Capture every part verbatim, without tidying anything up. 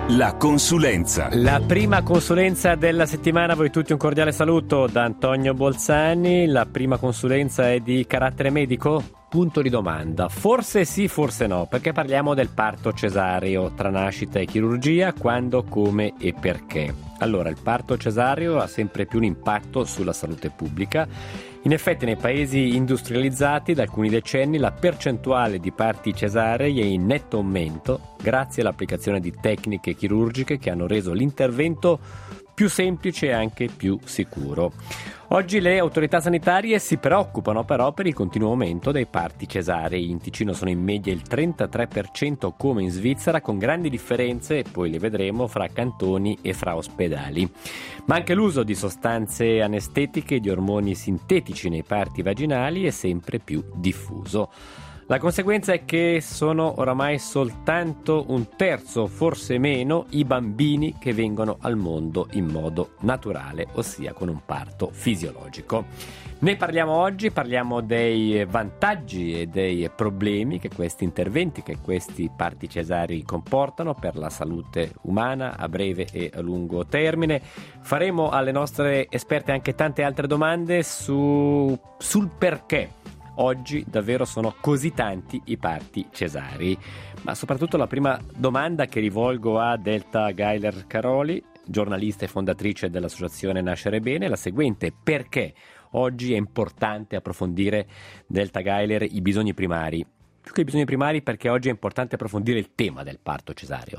La consulenza. La prima consulenza della settimana, voi tutti un cordiale saluto da Antonio Bolzani. La prima consulenza è di carattere medico? Punto di domanda. Forse sì, forse no, perché parliamo del parto cesareo tra nascita e chirurgia, quando, come e perché. Allora, il parto cesareo ha sempre più un impatto sulla salute pubblica. In effetti nei paesi industrializzati da alcuni decenni la percentuale di parti cesarei è in netto aumento grazie all'applicazione di tecniche chirurgiche che hanno reso l'intervento più semplice e anche più sicuro. Oggi le autorità sanitarie si preoccupano però per il continuo aumento dei parti cesarei. In Ticino sono in media il trentatré per cento come in Svizzera, con grandi differenze, poi le vedremo, fra cantoni e fra ospedali. Ma anche l'uso di sostanze anestetiche e di ormoni sintetici nei parti vaginali è sempre più diffuso. La conseguenza è che sono oramai soltanto un terzo, forse meno, i bambini che vengono al mondo in modo naturale, ossia con un parto fisiologico. Ne parliamo oggi, parliamo dei vantaggi e dei problemi che questi interventi, che questi parti cesarei comportano per la salute umana a breve e a lungo termine. Faremo alle nostre esperte anche tante altre domande su, sul perché oggi davvero sono così tanti i parti cesarei, ma soprattutto la prima domanda che rivolgo a Delta Geiler Caroli, giornalista e fondatrice dell'associazione Nascere Bene, è la seguente: perché oggi è importante approfondire, Delta Geiler, i bisogni primari? Più che i bisogni primari, perché oggi è importante approfondire il tema del parto cesareo?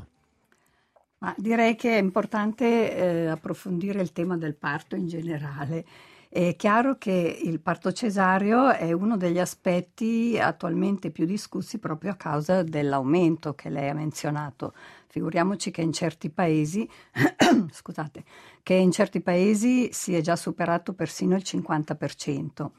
Ma direi che è importante eh, approfondire il tema del parto in generale. È chiaro che il parto cesareo è uno degli aspetti attualmente più discussi proprio a causa dell'aumento che lei ha menzionato. Figuriamoci che in certi paesi, scusate, che in certi paesi si è già superato persino il cinquanta per cento.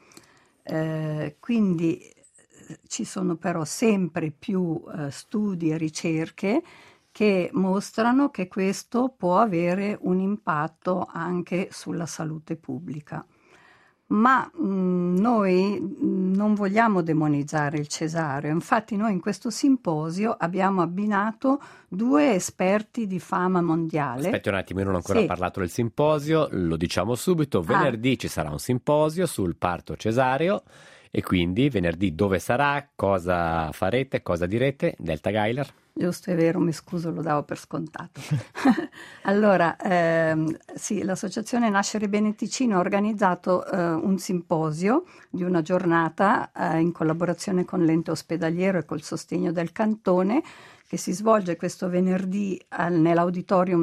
Eh, quindi ci sono però sempre più eh, studi e ricerche che mostrano che questo può avere un impatto anche sulla salute pubblica. Ma mh, noi mh, non vogliamo demonizzare il cesareo, infatti noi in questo simposio abbiamo abbinato due esperti di fama mondiale. Aspetti un attimo, io non ho ancora sì. parlato del simposio, lo diciamo subito, venerdì ah. ci sarà un simposio sul parto cesareo e quindi venerdì dove sarà, cosa farete, cosa direte? Delta Geiler? Giusto, è vero, mi scuso, lo davo per scontato. Allora, ehm, sì, l'associazione Nascere Bene Ticino ha organizzato eh, un simposio di una giornata eh, in collaborazione con l'ente ospedaliero e col sostegno del cantone, che si svolge questo venerdì al, nell'auditorium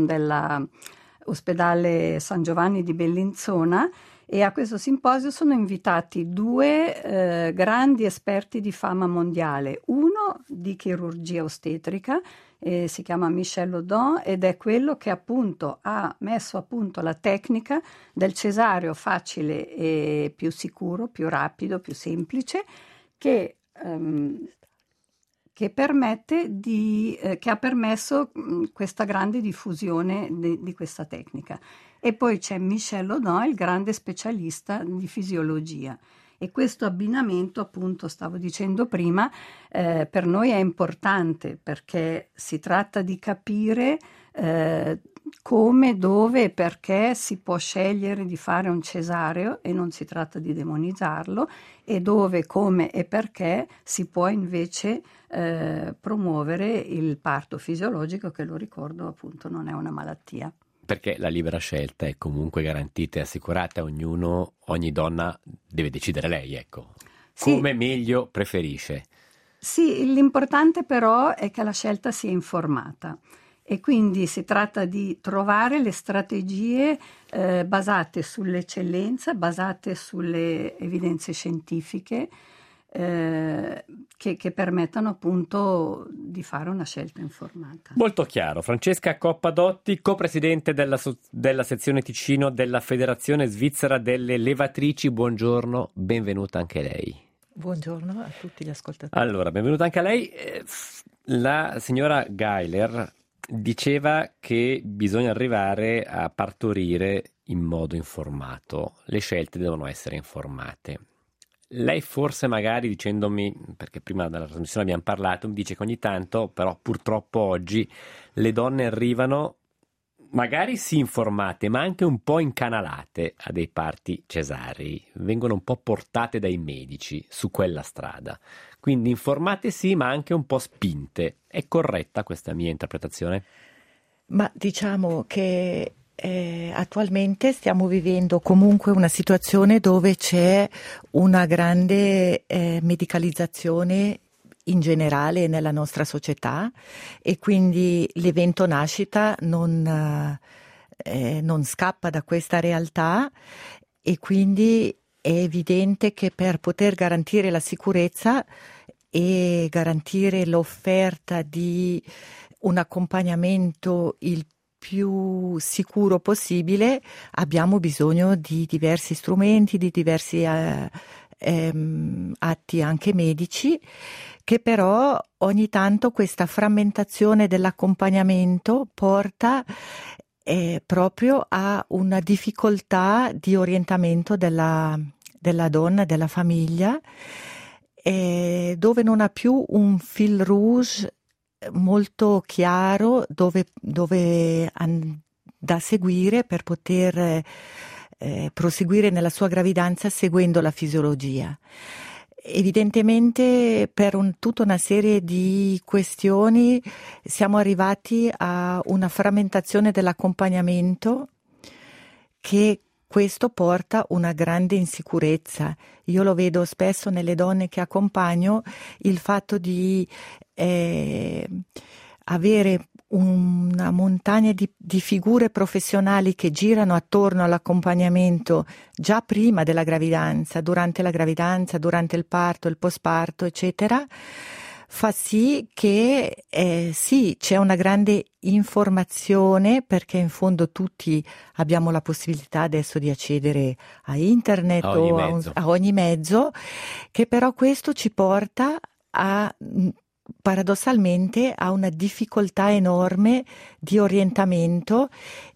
dell'ospedale San Giovanni di Bellinzona. E a questo simposio sono invitati due eh, grandi esperti di fama mondiale, uno di chirurgia ostetrica, eh, si chiama Michel Audin, ed è quello che appunto ha messo a punto la tecnica del cesareo facile e più sicuro, più rapido, più semplice, che, ehm, che, permette di, eh, che ha permesso mh, questa grande diffusione di, di questa tecnica. E poi c'è Michel Audin, il grande specialista di fisiologia. E questo abbinamento, appunto, stavo dicendo prima, eh, per noi è importante perché si tratta di capire eh, come, dove e perché si può scegliere di fare un cesareo e non si tratta di demonizzarlo, e dove, come e perché si può invece eh, promuovere il parto fisiologico, che, lo ricordo, appunto non è una malattia. Perché la libera scelta è comunque garantita e assicurata, ognuno, ogni donna deve decidere lei, ecco, sì. Come meglio preferisce. Sì, l'importante però è che la scelta sia informata e quindi si tratta di trovare le strategie eh, basate sull'eccellenza, basate sulle evidenze scientifiche, Eh, che, che permettano appunto di fare una scelta informata. Molto chiaro. Francesca Coppadotti, copresidente della, della sezione Ticino della Federazione Svizzera delle Levatrici, buongiorno, benvenuta anche lei. Buongiorno a tutti gli ascoltatori. Allora, benvenuta anche a lei. La signora Geiler diceva che bisogna arrivare a partorire in modo informato, le scelte devono essere informate. Lei forse magari dicendomi, perché prima della trasmissione abbiamo parlato, mi dice che ogni tanto, però purtroppo oggi, le donne arrivano magari sì informate, ma anche un po' incanalate a dei parti cesarei, vengono un po' portate dai medici su quella strada. Quindi informate sì, ma anche un po' spinte. È corretta questa mia interpretazione? Ma diciamo che eh, attualmente stiamo vivendo comunque una situazione dove c'è una grande eh, medicalizzazione in generale nella nostra società, e quindi l'evento nascita non, eh, non scappa da questa realtà, e quindi è evidente che per poter garantire la sicurezza e garantire l'offerta di un accompagnamento il più sicuro possibile abbiamo bisogno di diversi strumenti, di diversi eh, ehm, atti anche medici, che però ogni tanto questa frammentazione dell'accompagnamento porta eh, proprio a una difficoltà di orientamento della, della donna, della famiglia, eh, dove non ha più un fil rouge molto chiaro dove, dove an- da seguire per poter eh, proseguire nella sua gravidanza seguendo la fisiologia. Evidentemente per un, tutta una serie di questioni siamo arrivati a una frammentazione dell'accompagnamento, che questo porta una grande insicurezza. Io lo vedo spesso nelle donne che accompagno, il fatto di eh, avere una montagna di, di figure professionali che girano attorno all'accompagnamento già prima della gravidanza, durante la gravidanza, durante il parto, il postparto, eccetera, fa sì che eh, sì, c'è una grande informazione, perché in fondo tutti abbiamo la possibilità adesso di accedere a internet A ogni o a, un, mezzo. a ogni mezzo, che però questo ci porta a paradossalmente a una difficoltà enorme di orientamento,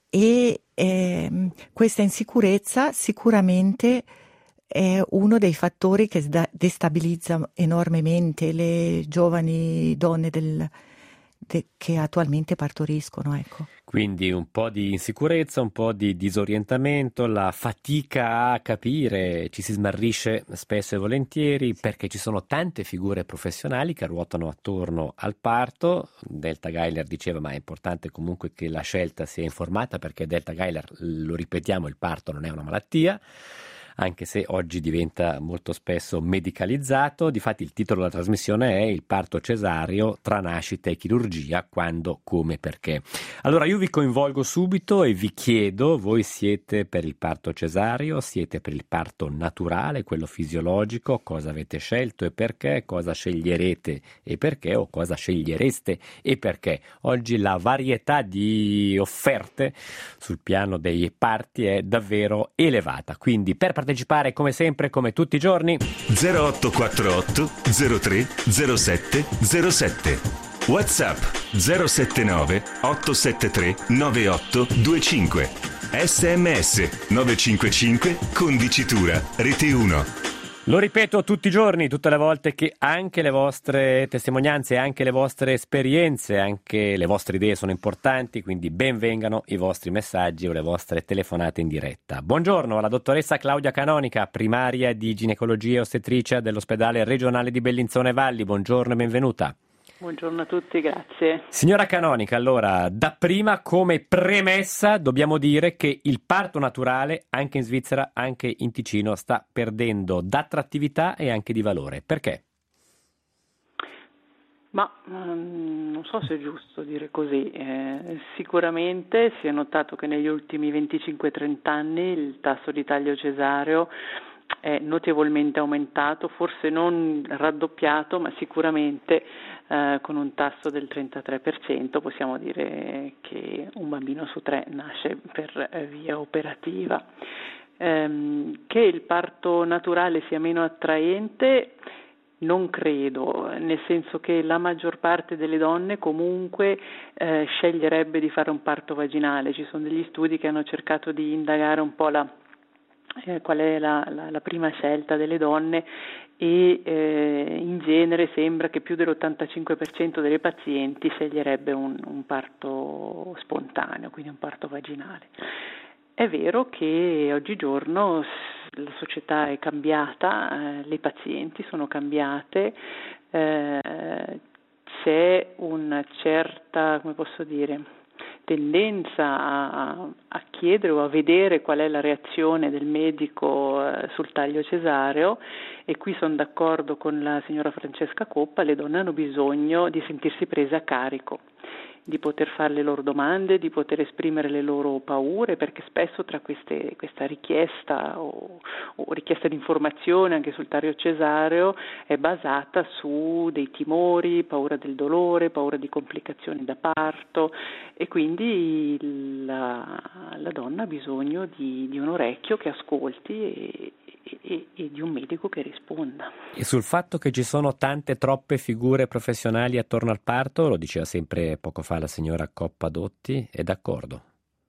e eh, questa insicurezza sicuramente è uno dei fattori che destabilizza enormemente le giovani donne del, de, che attualmente partoriscono, ecco. Quindi un po' di insicurezza, un po' di disorientamento, la fatica a capire, ci si smarrisce spesso e volentieri perché ci sono tante figure professionali che ruotano attorno al parto. Delta Geiler diceva, ma è importante comunque che la scelta sia informata, perché Delta Geiler, lo ripetiamo, il parto non è una malattia, anche se oggi diventa molto spesso medicalizzato. Difatti il titolo della trasmissione è Il parto cesareo tra nascita e chirurgia, quando, come, perché. Allora io vi coinvolgo subito e vi chiedo, voi siete per il parto cesareo, siete per il parto naturale, quello fisiologico, cosa avete scelto e perché, cosa sceglierete e perché, o cosa scegliereste e perché. Oggi la varietà di offerte sul piano dei parti è davvero elevata, quindi per partecipare come sempre, come tutti i giorni, zero otto quattro otto zero tre zero sette zero sette, WhatsApp zero sette nove otto sette tre nove otto due cinque, sms nove cinque cinque condicitura rete uno. Lo ripeto tutti i giorni, tutte le volte, che anche le vostre testimonianze, anche le vostre esperienze, anche le vostre idee sono importanti, quindi ben vengano i vostri messaggi o le vostre telefonate in diretta. Buongiorno alla dottoressa Claudia Canonica, primaria di ginecologia e ostetricia dell'ospedale regionale di Bellinzona e Valli. Buongiorno e benvenuta. Buongiorno a tutti, grazie. Signora Canonica, allora, dapprima come premessa dobbiamo dire che il parto naturale anche in Svizzera, anche in Ticino, sta perdendo d'attrattività e anche di valore. Perché? Ma um, non so se è giusto dire così. Eh, sicuramente si è notato che negli ultimi venticinque trenta anni il tasso di taglio cesareo è notevolmente aumentato, forse non raddoppiato, ma sicuramente eh, con un tasso del trentatré per cento possiamo dire che un bambino su tre nasce per eh, via operativa. Ehm, che il parto naturale sia meno attraente non credo, nel senso che la maggior parte delle donne comunque eh, sceglierebbe di fare un parto vaginale. Ci sono degli studi che hanno cercato di indagare un po' la eh, qual è la, la, la prima scelta delle donne e eh, in genere sembra che più dell'ottantacinque per cento delle pazienti sceglierebbe un, un parto spontaneo, quindi un parto vaginale. È vero che oggigiorno la società è cambiata, eh, le pazienti sono cambiate, eh, c'è una certa, come posso dire, tendenza a, a chiedere o a vedere qual è la reazione del medico eh, sul taglio cesareo, e qui sono d'accordo con la signora Francesca Coppa, le donne hanno bisogno di sentirsi prese a carico, di poter fare le loro domande, di poter esprimere le loro paure, perché spesso tra queste, questa richiesta o, o richiesta di informazione anche sul taglio cesareo è basata su dei timori, paura del dolore, paura di complicazioni da parto, e quindi la, la donna ha bisogno di, di un orecchio che ascolti e, e, e di un medico che risponda. E sul fatto che ci sono tante troppe figure professionali attorno al parto, lo diceva sempre poco fa la signora Coppa Dotti, è d'accordo?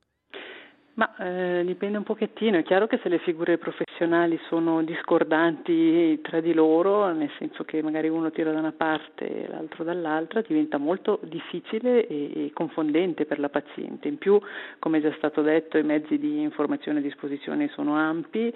Ma eh, dipende un pochettino, è chiaro che se le figure professionali sono discordanti tra di loro, nel senso che magari uno tira da una parte e l'altro dall'altra, diventa molto difficile e, e confondente per la paziente. In più, come è già stato detto, i mezzi di informazione a disposizione sono ampi,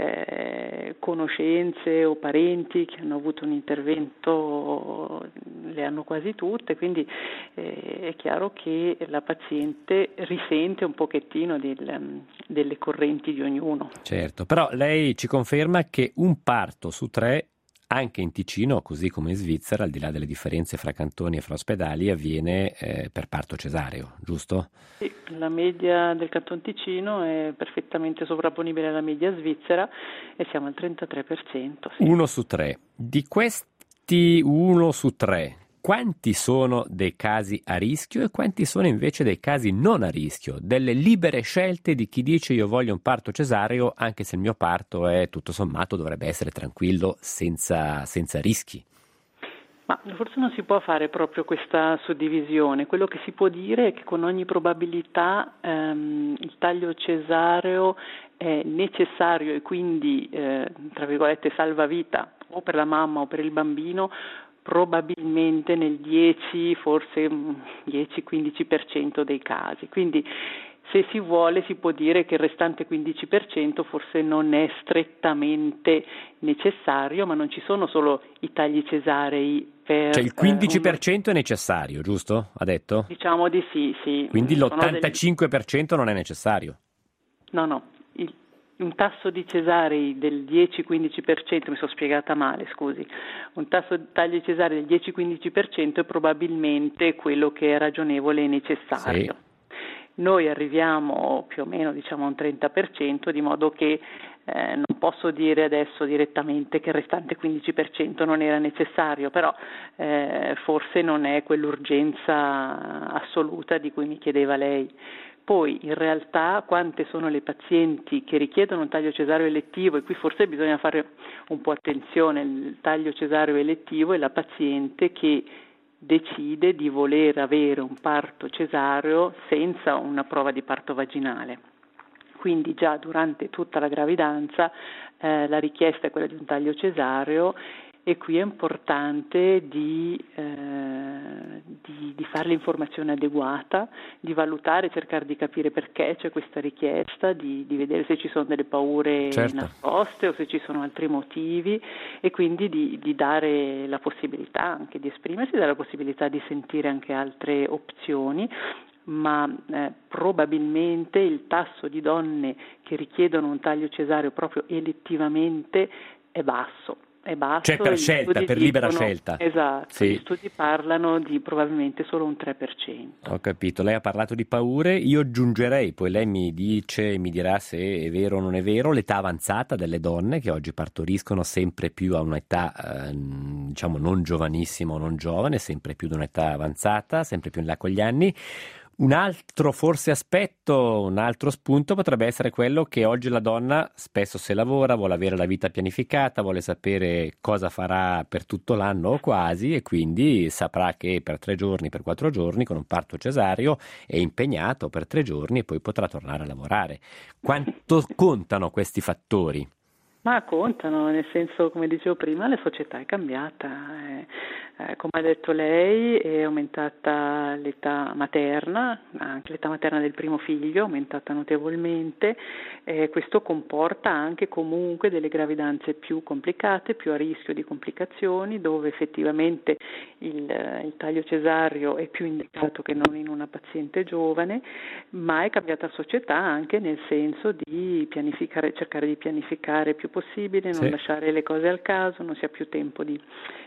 eh, conoscenze o parenti che hanno avuto un intervento le hanno quasi tutte, quindi eh, è chiaro che la paziente risente un pochettino di delle correnti di ognuno. Certo, però lei ci conferma che un parto su tre, anche in Ticino, così come in Svizzera, al di là delle differenze fra cantoni e fra ospedali, avviene eh, per parto cesareo, giusto? Sì, la media del Canton Ticino è perfettamente sovrapponibile alla media svizzera e siamo al trentatré per cento. Sì. Uno su tre. Di questi uno su tre, quanti sono dei casi a rischio e quanti sono invece dei casi non a rischio, delle libere scelte di chi dice io voglio un parto cesareo anche se il mio parto è tutto sommato dovrebbe essere tranquillo, senza, senza rischi? Ma forse non si può fare proprio questa suddivisione. Quello che si può dire è che con ogni probabilità ehm, il taglio cesareo è necessario e quindi eh, tra virgolette salva vita o per la mamma o per il bambino, probabilmente nel dieci, forse dieci quindici per cento dei casi. Quindi se si vuole si può dire che il restante quindici per cento forse non è strettamente necessario, ma non ci sono solo i tagli cesarei per... Cioè il quindici per cento eh, un... è necessario, giusto? Ha detto? Diciamo di sì, sì. Quindi Sono l'ottantacinque per cento delle... non è necessario? No, no. Il... Un tasso di cesarei del dieci quindici per cento, mi sono spiegata male, scusi, un tasso di tagli cesarei del dieci quindici per cento è probabilmente quello che è ragionevole e necessario. Sì. Noi arriviamo più o meno diciamo a un trenta per cento, di modo che eh, non posso dire adesso direttamente che il restante quindici per cento non era necessario, però eh, forse non è quell'urgenza assoluta di cui mi chiedeva lei. Poi in realtà quante sono le pazienti che richiedono un taglio cesareo elettivo, e qui forse bisogna fare un po' attenzione, il taglio cesareo elettivo è la paziente che decide di voler avere un parto cesareo senza una prova di parto vaginale. Quindi già durante tutta la gravidanza eh, la richiesta è quella di un taglio cesareo, e qui è importante di, eh, di, di fare l'informazione adeguata, di valutare, cercare di capire perché c'è questa richiesta, di, di vedere se ci sono delle paure certo. nascoste o se ci sono altri motivi, e quindi di, di dare la possibilità anche di esprimersi, dare la possibilità di sentire anche altre opzioni. Ma eh, probabilmente il tasso di donne che richiedono un taglio cesareo proprio elettivamente è basso. È basso, cioè per scelta, per libera dicono, scelta. Esatto, sì. Gli studi parlano di probabilmente solo un tre per cento. Ho capito, lei ha parlato di paure, io aggiungerei, poi lei mi dice, mi dirà se è vero o non è vero, l'età avanzata delle donne che oggi partoriscono sempre più a un'età, eh, diciamo non giovanissima o non giovane, sempre più di un'età avanzata, sempre più in là con gli anni. Un altro forse aspetto, un altro spunto potrebbe essere quello che oggi la donna spesso se lavora, vuole avere la vita pianificata, vuole sapere cosa farà per tutto l'anno o quasi e quindi saprà che per tre giorni, per quattro giorni con un parto cesareo è impegnato per tre giorni e poi potrà tornare a lavorare. Quanto contano questi fattori? Ma contano, nel senso, come dicevo prima, la società è cambiata. Eh, eh, come ha detto lei, è aumentata l'età materna, anche l'età materna del primo figlio è aumentata notevolmente. Eh, questo comporta anche comunque delle gravidanze più complicate, più a rischio di complicazioni, dove effettivamente il, il taglio cesareo è più indicato che non in una paziente giovane, ma è cambiata la società anche nel senso di pianificare, cercare di pianificare più possibile, non sì. lasciare le cose al caso, non si ha più tempo di,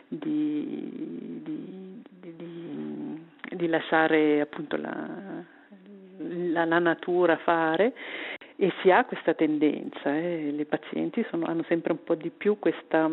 di, di, di, di, di lasciare appunto la, la, la natura fare, e si ha questa tendenza, eh. Le pazienti sono, hanno sempre un po' di più questa,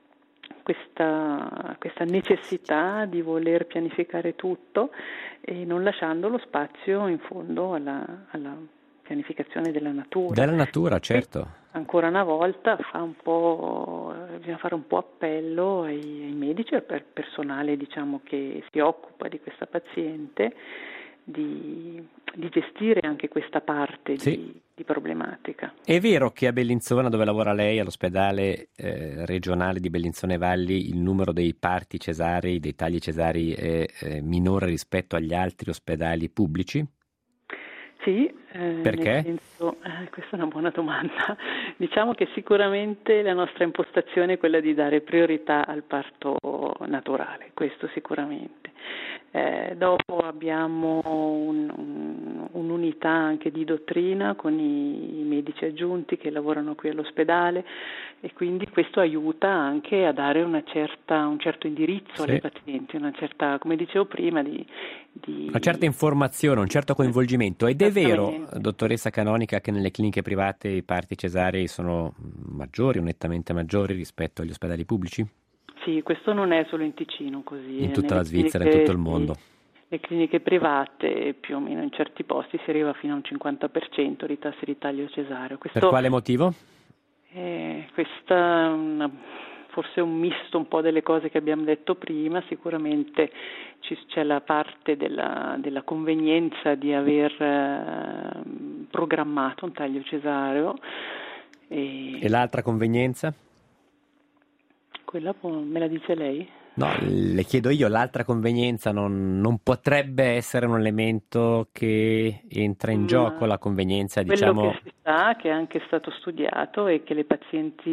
questa, questa necessità di voler pianificare tutto e non lasciando lo spazio in fondo alla, alla pianificazione della natura. Della natura, certo. E ancora una volta fa un po', bisogna fare un po' appello ai, ai medici e al personale, diciamo, che si occupa di questa paziente, di, di gestire anche questa parte sì. di, di problematica. È vero che a Bellinzona, dove lavora lei, all'ospedale eh, regionale di Bellinzona e Valli, il numero dei parti cesarei, dei tagli cesarei è eh, minore rispetto agli altri ospedali pubblici? Sì, eh, perché? Nel senso, eh, questa è una buona domanda. Diciamo che sicuramente la nostra impostazione è quella di dare priorità al parto naturale, questo sicuramente. Eh, dopo abbiamo un, un, un'unità anche di dottrina con i, i medici aggiunti che lavorano qui all'ospedale, e quindi questo aiuta anche a dare una certa, un certo indirizzo sì. alle pazienti, una certa, come dicevo prima, di, di... una certa informazione, un certo coinvolgimento. Ed è vero, dottoressa Canonica, che nelle cliniche private i parti cesarei sono maggiori o nettamente maggiori rispetto agli ospedali pubblici? Sì, questo non è solo in Ticino così. In tutta Nelle la Svizzera, cliniche, in tutto il mondo. Le cliniche private più o meno in certi posti si arriva fino a un cinquanta per cento di tassi di taglio cesareo. Questo, per quale motivo? Eh, questa è una, forse un misto un po' delle cose che abbiamo detto prima. Sicuramente ci, c'è la parte della, della convenienza di aver eh, programmato un taglio cesareo. E, e l'altra convenienza? Quella me la dice lei? No, le chiedo io, l'altra convenienza non, non potrebbe essere un elemento che entra in Ma gioco, la convenienza, quello diciamo... Quello che si sa, che è anche stato studiato, è che le pazienti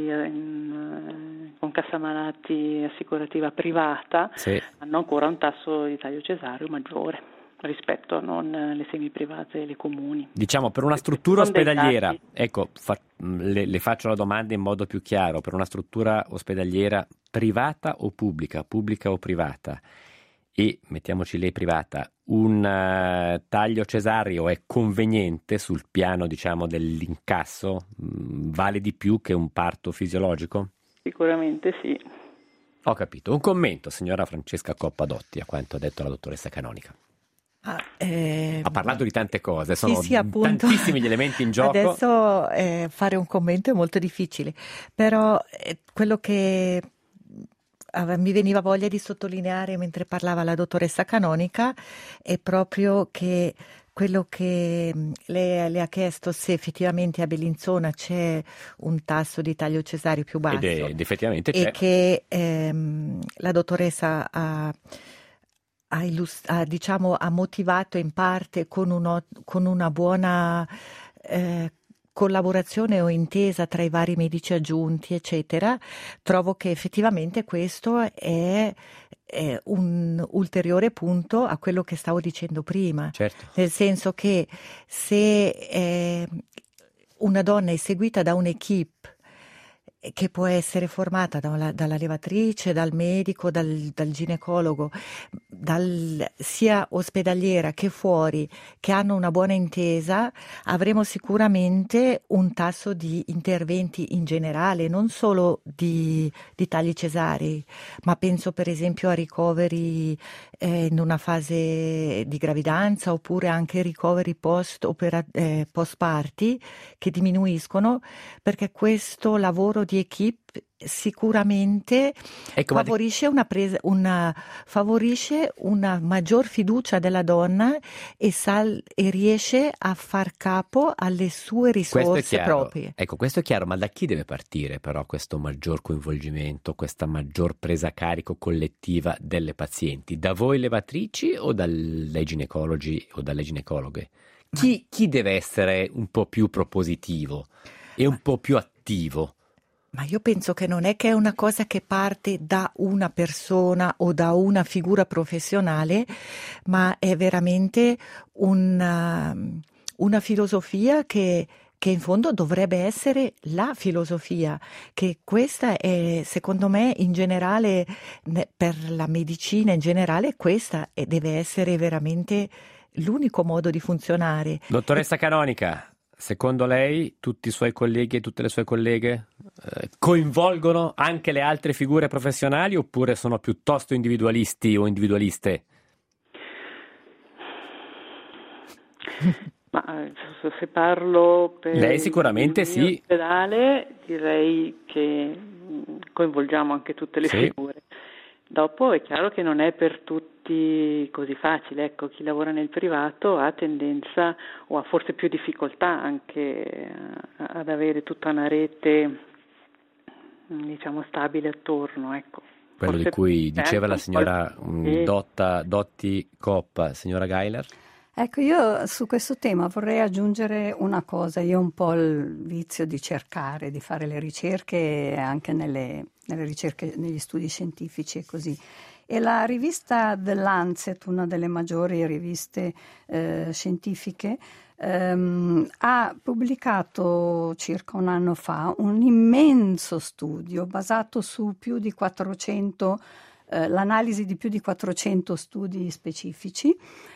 in, con cassa malati assicurativa privata sì. hanno ancora un tasso di taglio cesareo maggiore rispetto a non le semiprivate e le comuni. Diciamo, per una struttura ospedaliera, ecco, fa, le, le faccio la domanda in modo più chiaro, per una struttura ospedaliera privata o pubblica, pubblica o privata, e mettiamoci lei privata, un uh, taglio cesareo è conveniente sul piano, diciamo, dell'incasso? Mh, vale di più che un parto fisiologico? Sicuramente sì. Ho capito. Un commento, signora Francesca Coppadotti, a quanto ha detto la dottoressa Canonica. Ah, eh, ha parlato di tante cose, sono sì, sì, appunto, tantissimi gli elementi in gioco. Adesso eh, fare un commento è molto difficile, però eh, quello che eh, mi veniva voglia di sottolineare mentre parlava la dottoressa Canonica è proprio che quello che lei le ha chiesto, se effettivamente a Bellinzona c'è un tasso di taglio cesareo più basso, ed, è, ed effettivamente c'è, e che ehm, la dottoressa ha Ha, illust- ha, diciamo, ha motivato in parte con, uno, con una buona eh, collaborazione o intesa tra i vari medici aggiunti, eccetera. Trovo che effettivamente questo è, è un ulteriore punto a quello che stavo dicendo prima. Certo. Nel senso che se eh, una donna è seguita da un'equipe che può essere formata da una, dalla levatrice, dal medico, dal, dal ginecologo, dal, sia ospedaliera che fuori, che hanno una buona intesa, avremo sicuramente un tasso di interventi in generale, non solo di, di tagli cesarei, ma penso per esempio a ricoveri eh, in una fase di gravidanza, oppure anche ricoveri post, opera, eh, post parti, che diminuiscono, perché questo lavoro di equipe sicuramente Ecco, favorisce una, presa, una, favorisce una maggior fiducia della donna e, sal, e riesce a far capo alle sue risorse proprie. Ecco, questo è chiaro, ma da chi deve partire però questo maggior coinvolgimento, questa maggior presa a carico collettiva delle pazienti? Da voi levatrici o dal, dai ginecologi o dalle ginecologhe? Chi, chi deve essere un po' più propositivo e un po' più attivo? Ma io penso che non è che è una cosa che parte da una persona o da una figura professionale, ma è veramente una, una filosofia che, che in fondo dovrebbe essere la filosofia, che questa è, secondo me, in generale, per la medicina in generale, questa deve essere veramente l'unico modo di funzionare. Dottoressa Canonica, secondo lei tutti i suoi colleghi e tutte le sue colleghe eh, coinvolgono anche le altre figure professionali, oppure sono piuttosto individualisti o individualiste? Ma se parlo per lei sicuramente il mio sì. ospedale, direi che coinvolgiamo anche tutte le sì. figure. Dopo è chiaro che non è per tutti così facile, ecco, chi lavora nel privato ha tendenza o ha forse più difficoltà anche ad avere tutta una rete, diciamo, stabile attorno, ecco. Quello Forse di cui diceva la signora qualche... Dotta, Dotti Coppa, signora Geiler? Ecco, io su questo tema vorrei aggiungere una cosa. Io ho un po' il vizio di cercare, di fare le ricerche anche nelle, nelle ricerche, negli studi scientifici e così. E la rivista The Lancet, una delle maggiori riviste eh, scientifiche, ehm, ha pubblicato circa un anno fa un immenso studio basato su più di quattrocento, eh, l'analisi di più di quattrocento studi specifici,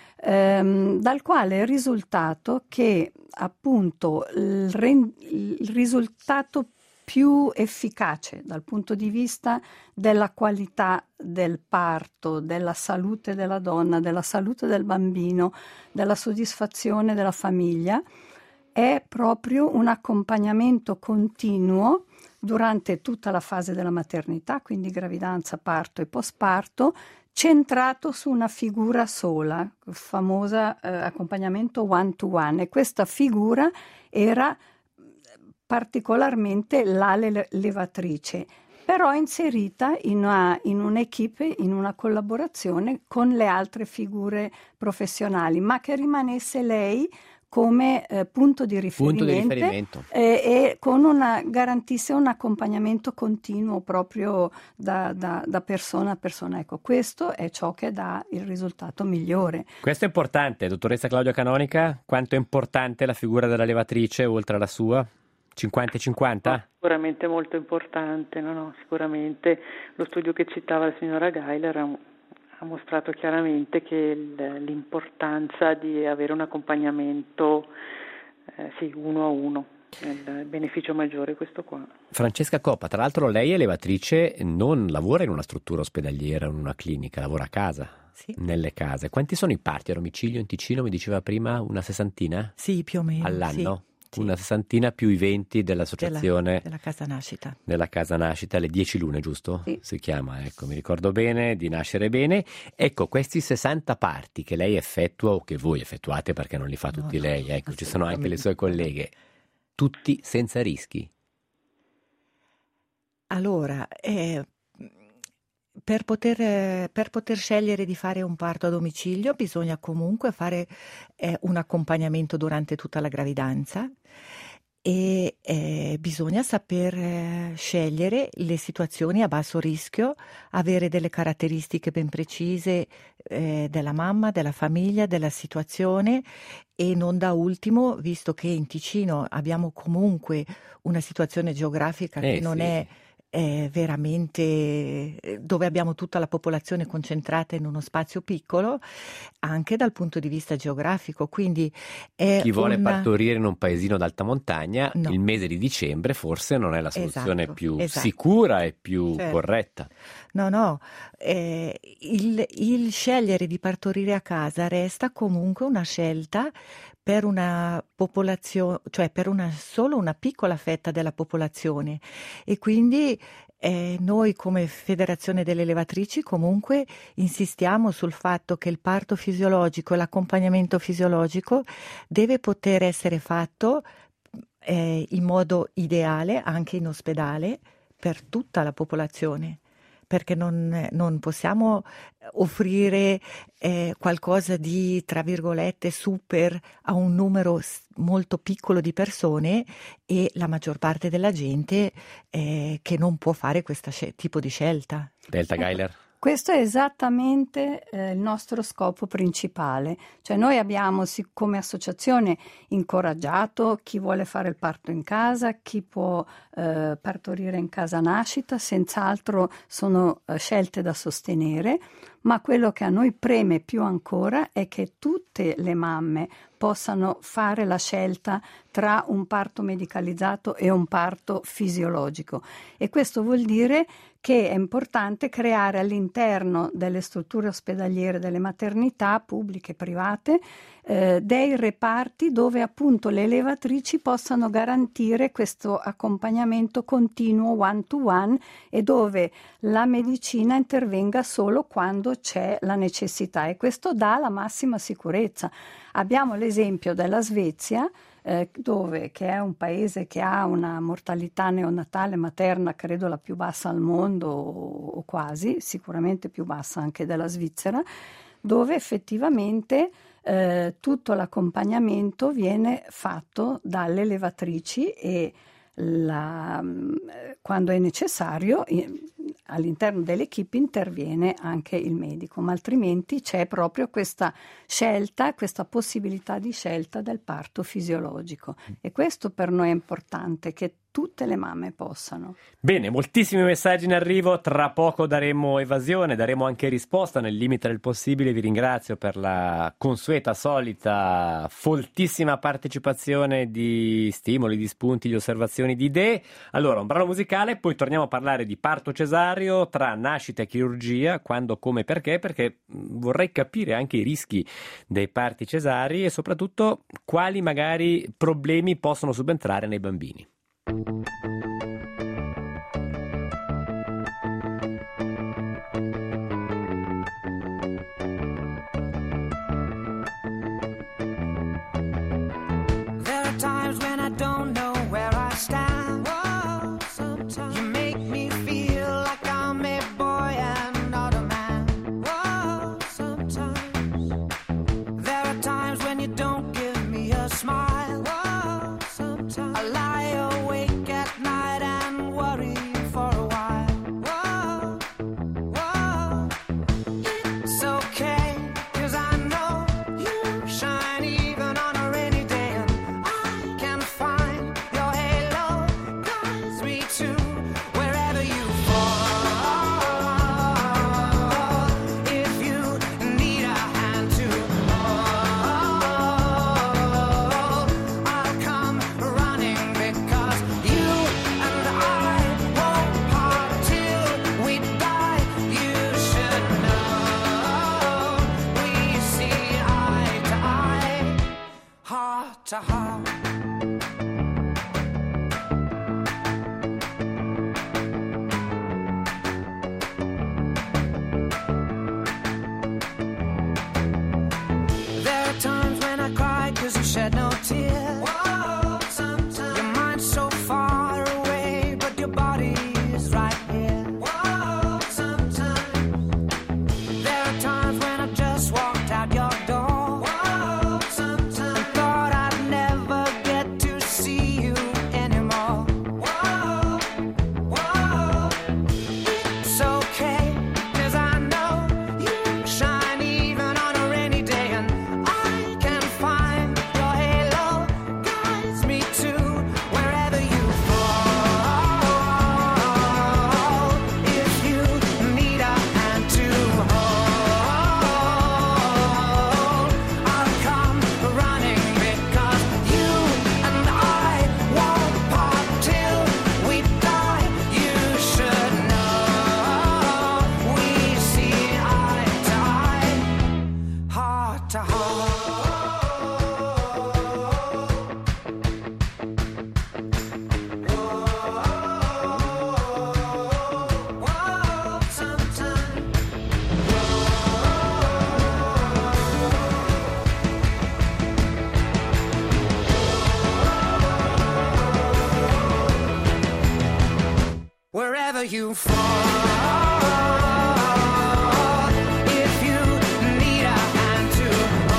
Ehm, dal quale è risultato che appunto il, re- il risultato più efficace dal punto di vista della qualità del parto, della salute della donna, della salute del bambino, della soddisfazione della famiglia, è proprio un accompagnamento continuo durante tutta la fase della maternità, quindi gravidanza, parto e postparto, centrato su una figura sola, famosa eh, accompagnamento one to one, e questa figura era particolarmente la le- levatrice, però inserita in, una, in un'equipe, in una collaborazione con le altre figure professionali, ma che rimanesse lei come eh, punto di riferimento, punto di riferimento. Eh, e con una garantisse un accompagnamento continuo proprio da, da, da persona a persona. Ecco, questo è ciò che dà il risultato migliore. Questo è importante, dottoressa Claudia Canonica, quanto è importante la figura della levatrice oltre alla sua? cinquanta e cinquanta? No, sicuramente molto importante, no, no, sicuramente lo studio che citava la signora Geiler ha ha mostrato chiaramente che l'importanza di avere un accompagnamento eh, sì, uno a uno, il beneficio maggiore è questo qua. Francesca Coppa, tra l'altro lei è levatrice, non lavora in una struttura ospedaliera o in una clinica, lavora a casa, sì. Nelle case. Quanti sono i parti a domicilio in Ticino? Mi diceva prima una sessantina? Sì, più o meno. All'anno? Sì. Una sessantina più i venti dell'associazione della, della Casa Nascita. Della Casa Nascita, le dieci lune, giusto? Sì. Si chiama, ecco, mi ricordo bene, di Nascere Bene. Ecco, questi sessanta parti che lei effettua o che voi effettuate, perché non li fa tutti no, lei, ecco, ci sono anche le sue colleghe, tutti senza rischi? Allora, eh, per poter, per poter scegliere di fare un parto a domicilio bisogna comunque fare eh, un accompagnamento durante tutta la gravidanza e eh, bisogna saper eh, scegliere le situazioni a basso rischio, avere delle caratteristiche ben precise eh, della mamma, della famiglia, della situazione, e non da ultimo, visto che in Ticino abbiamo comunque una situazione geografica Eh, che non sì. è è veramente dove abbiamo tutta la popolazione concentrata in uno spazio piccolo, anche dal punto di vista geografico. Quindi è Chi vuole una... partorire in un paesino d'alta montagna, No. il mese di dicembre forse non è la soluzione Esatto, più esatto. sicura e più Certo. corretta. No, no, eh, il, il scegliere di partorire a casa resta comunque una scelta per una popolazione, cioè per una, solo una piccola fetta della popolazione, e quindi eh, noi come Federazione delle Levatrici comunque insistiamo sul fatto che il parto fisiologico e l'accompagnamento fisiologico deve poter essere fatto eh, in modo ideale anche in ospedale per tutta la popolazione, perché non, non possiamo offrire eh, qualcosa di, tra virgolette, super a un numero s- molto piccolo di persone, e la maggior parte della gente eh, che non può fare questo tipo di scelta. Delta Geiler? Questo è esattamente eh, il nostro scopo principale, cioè noi abbiamo sì, come associazione incoraggiato chi vuole fare il parto in casa, chi può eh, partorire in casa nascita, senz'altro sono eh, scelte da sostenere, ma quello che a noi preme più ancora è che tutte le mamme possano fare la scelta tra un parto medicalizzato e un parto fisiologico, e questo vuol dire che è importante creare all'interno delle strutture ospedaliere, delle maternità pubbliche e private, eh, dei reparti dove appunto le levatrici possano garantire questo accompagnamento continuo one to one, e dove la medicina intervenga solo quando c'è la necessità, e questo dà la massima sicurezza. Abbiamo l'esempio della Svezia, eh, dove che è un paese che ha una mortalità neonatale materna credo la più bassa al mondo, o, o quasi, sicuramente più bassa anche della Svizzera, dove effettivamente eh, tutto l'accompagnamento viene fatto dalle levatrici, e la, quando è necessario all'interno dell'equipe interviene anche il medico, ma altrimenti c'è proprio questa scelta, questa possibilità di scelta del parto fisiologico, e questo per noi è importante, che tutte le mamme possano. Bene, moltissimi messaggi in arrivo, tra poco daremo evasione, daremo anche risposta nel limite del possibile. Vi ringrazio per la consueta, solita, foltissima partecipazione di stimoli, di spunti, di osservazioni, di idee. Allora, un brano musicale, poi torniamo a parlare di parto cesareo, tra nascita e chirurgia, quando, come, perché, perché vorrei capire anche i rischi dei parti cesarei e soprattutto quali magari problemi possono subentrare nei bambini. To heart. There are times when I cry 'cause you shed no tears. Whoa, sometimes your mind's so far away, but your body is right here. Whoa, sometimes there are times when I just walked out your door. Whoa, sometimes and thought I'd never get to see to fall. If you need a hand to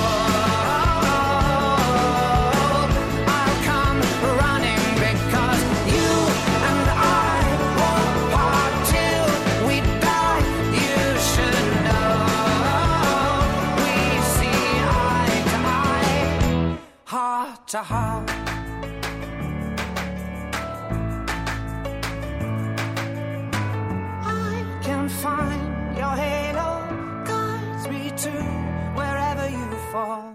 hold, I'll come running because you and I won't part till we die. You should know we see eye to eye, heart to heart. Find your halo, guides me to wherever you fall.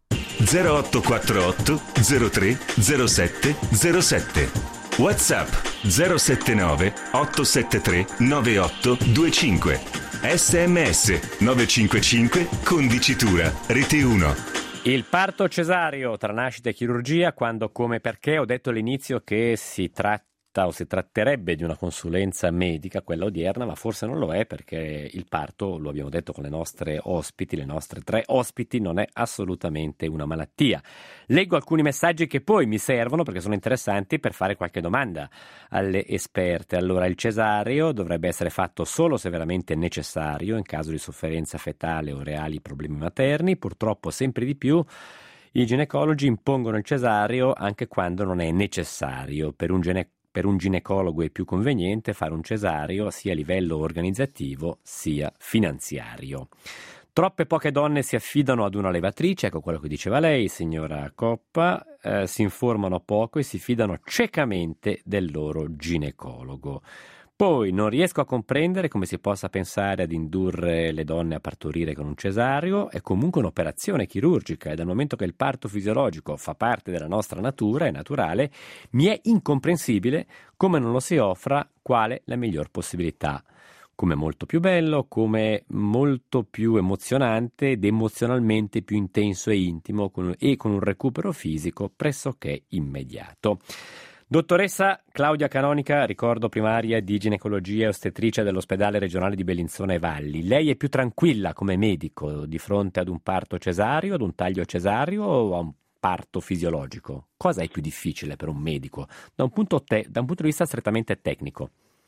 zero otto quattro otto zero tre zero sette zero sette. WhatsApp zero sette nove otto sette tre nove otto due cinque. S M S nove cinque cinque con dicitura Rete uno. Il parto cesareo tra nascita e chirurgia, quando, come, perché. Ho detto all'inizio che si tratta o si tratterebbe di una consulenza medica, quella odierna, ma forse non lo è, perché il parto, lo abbiamo detto con le nostre ospiti, le nostre tre ospiti, non è assolutamente una malattia. Leggo alcuni messaggi che poi mi servono perché sono interessanti per fare qualche domanda alle esperte. Allora, il cesareo dovrebbe essere fatto solo se veramente necessario, in caso di sofferenza fetale o reali problemi materni. Purtroppo sempre di più i ginecologi impongono il cesareo anche quando non è necessario. Per un ginecologo Per un ginecologo è più conveniente fare un cesareo sia a livello organizzativo sia finanziario. Troppe poche donne si affidano ad una levatrice, ecco quello che diceva lei, signora Coppa, eh, si informano poco e si fidano ciecamente del loro ginecologo. Poi non riesco a comprendere come si possa pensare ad indurre le donne a partorire con un cesareo. È comunque un'operazione chirurgica e dal momento che il parto fisiologico fa parte della nostra natura, è naturale, mi è incomprensibile come non lo si offra quale la miglior possibilità. Come molto più bello, come molto più emozionante ed emozionalmente più intenso e intimo con, e con un recupero fisico pressoché immediato. Dottoressa Claudia Canonica, ricordo primaria di ginecologia e ostetricia dell'ospedale regionale di Bellinzona e Valli. Lei è più tranquilla come medico di fronte ad un parto cesareo, ad un taglio cesareo o a un parto fisiologico? Cosa è più difficile per un medico da un punto, te- da un punto di vista strettamente tecnico?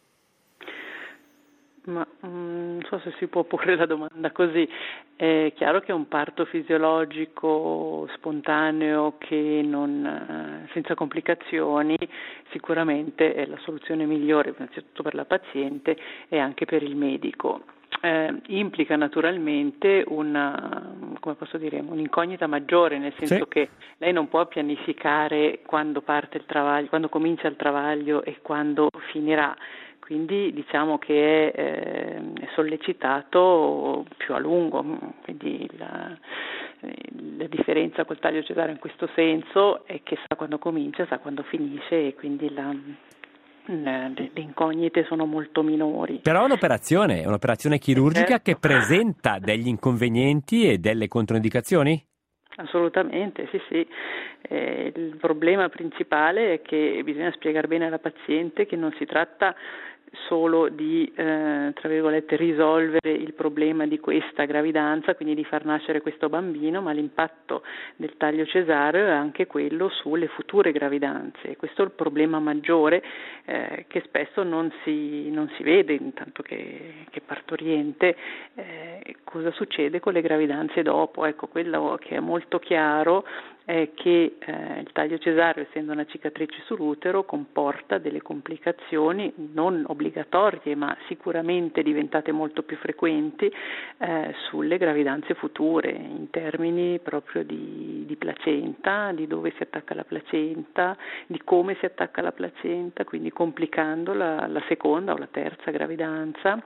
Ma non so se si può porre la domanda così. È chiaro che un parto fisiologico spontaneo che non, senza complicazioni sicuramente è la soluzione migliore, innanzitutto per la paziente e anche per il medico. Eh, implica naturalmente una, come posso dire, un'incognita maggiore, nel senso sì. che lei non può pianificare quando parte il travaglio, quando comincia il travaglio e quando finirà. Quindi diciamo che è, eh, è sollecitato più a lungo, quindi la, la differenza col taglio cesareo in questo senso è che sa quando comincia, sa quando finisce e quindi la, la, le incognite sono molto minori. Però è un'operazione, è un'operazione chirurgica certo. che presenta degli inconvenienti e delle controindicazioni? Assolutamente, sì sì. Eh, il problema principale è che bisogna spiegare bene alla paziente che non si tratta solo di, eh, tra virgolette, risolvere il problema di questa gravidanza, quindi di far nascere questo bambino, ma l'impatto del taglio cesareo è anche quello sulle future gravidanze. Questo è il problema maggiore eh, che spesso non si, non si vede, intanto che, che partoriente, eh, cosa succede con le gravidanze dopo. Ecco, quello che è molto chiaro è che eh, il taglio cesareo, essendo una cicatrice sull'utero, comporta delle complicazioni non obbligatorie ma sicuramente diventate molto più frequenti eh, sulle gravidanze future, in termini proprio di, di placenta, di dove si attacca la placenta, di come si attacca la placenta, quindi complicando la, la seconda o la terza gravidanza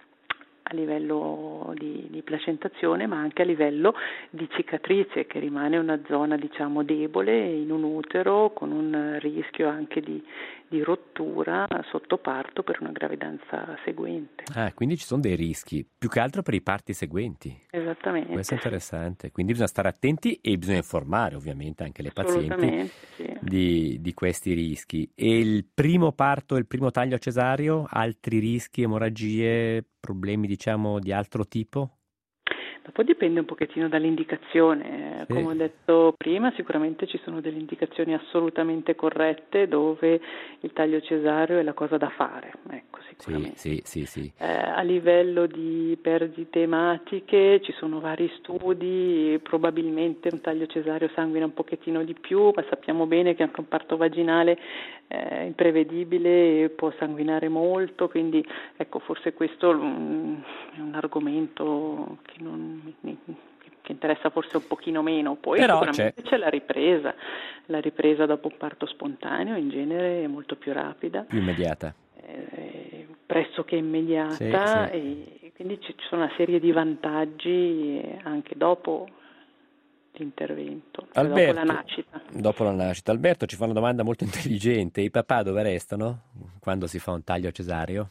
a livello di, di placentazione, ma anche a livello di cicatrice, che rimane una zona diciamo debole in un utero, con un rischio anche di, di rottura sotto parto per una gravidanza seguente. Ah, quindi ci sono dei rischi, più che altro per i parti seguenti. Esattamente. Questo è interessante, quindi bisogna stare attenti e bisogna informare ovviamente anche le pazienti sì. di, di questi rischi. E il primo parto, il primo taglio cesareo, altri rischi, emorragie, problemi diciamo di altro tipo? Dopo dipende un pochettino dall'indicazione, Sì. come ho detto prima sicuramente ci sono delle indicazioni assolutamente corrette dove il taglio cesareo è la cosa da fare, ecco Sì, sicuramente. sì, sì, sì. Eh, a livello di perdite ematiche ci sono vari studi, probabilmente un taglio cesareo sanguina un pochettino di più, ma sappiamo bene che anche un parto vaginale è imprevedibile e può sanguinare molto, quindi ecco forse questo mm, è un argomento che, non, che interessa forse un pochino meno. Poi Però sicuramente c'è. c'è la ripresa, la ripresa dopo un parto spontaneo in genere è molto più rapida. Più immediata. Eh, pressoché immediata Sì, sì. e quindi ci ci sono una serie di vantaggi anche dopo l'intervento, cioè dopo la Alberto, nascita. dopo la nascita. Alberto ci fa una domanda molto intelligente. I papà dove restano quando si fa un taglio cesareo?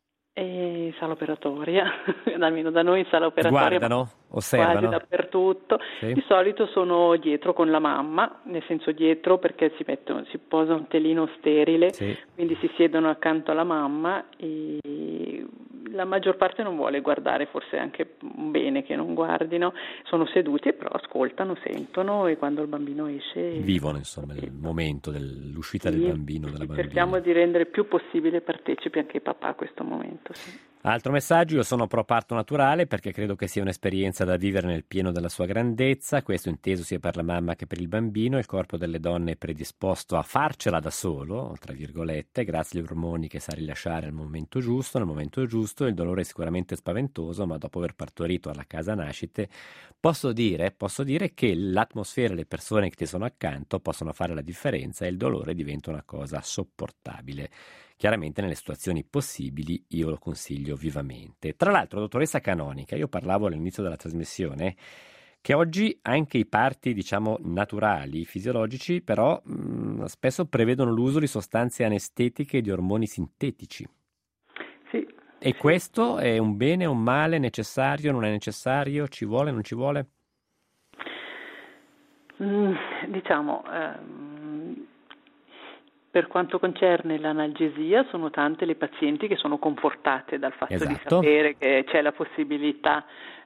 E in sala operatoria, almeno da noi in sala operatoria, Guardano? ma Osservano? quasi dappertutto. Sì. Di solito sono dietro con la mamma, nel senso dietro perché si mettono, si posa un telino sterile, Sì. quindi si siedono accanto alla mamma e la maggior parte non vuole guardare, forse è anche un bene che non guardino, sono seduti e però ascoltano, sentono e quando il bambino esce Vivono insomma il momento dell'uscita del sì, bambino, della sì, bambina. cerchiamo di rendere più possibile partecipi anche i papà a questo momento. Sì. Altro messaggio: io sono pro parto naturale perché credo che sia un'esperienza da vivere nel pieno della sua grandezza, questo inteso sia per la mamma che per il bambino. Il corpo delle donne è predisposto a farcela da solo, tra virgolette, grazie agli ormoni che sa rilasciare al momento giusto, nel momento giusto. Il dolore è sicuramente spaventoso, ma dopo aver partorito alla casa nascite posso dire, posso dire che l'atmosfera e le persone che ti sono accanto possono fare la differenza e il dolore diventa una cosa sopportabile. Chiaramente nelle situazioni possibili io lo consiglio vivamente. Tra l'altro, dottoressa Canonica, io parlavo all'inizio della trasmissione che oggi anche i parti, diciamo, naturali, fisiologici, però mh, spesso prevedono l'uso di sostanze anestetiche e di ormoni sintetici. Sì. E sì. questo è un bene, un male, necessario, non è necessario, ci vuole, non ci vuole? Mm, diciamo, ehm, per quanto concerne l'analgesia, sono tante le pazienti che sono confortate dal fatto Esatto. di sapere che c'è la possibilità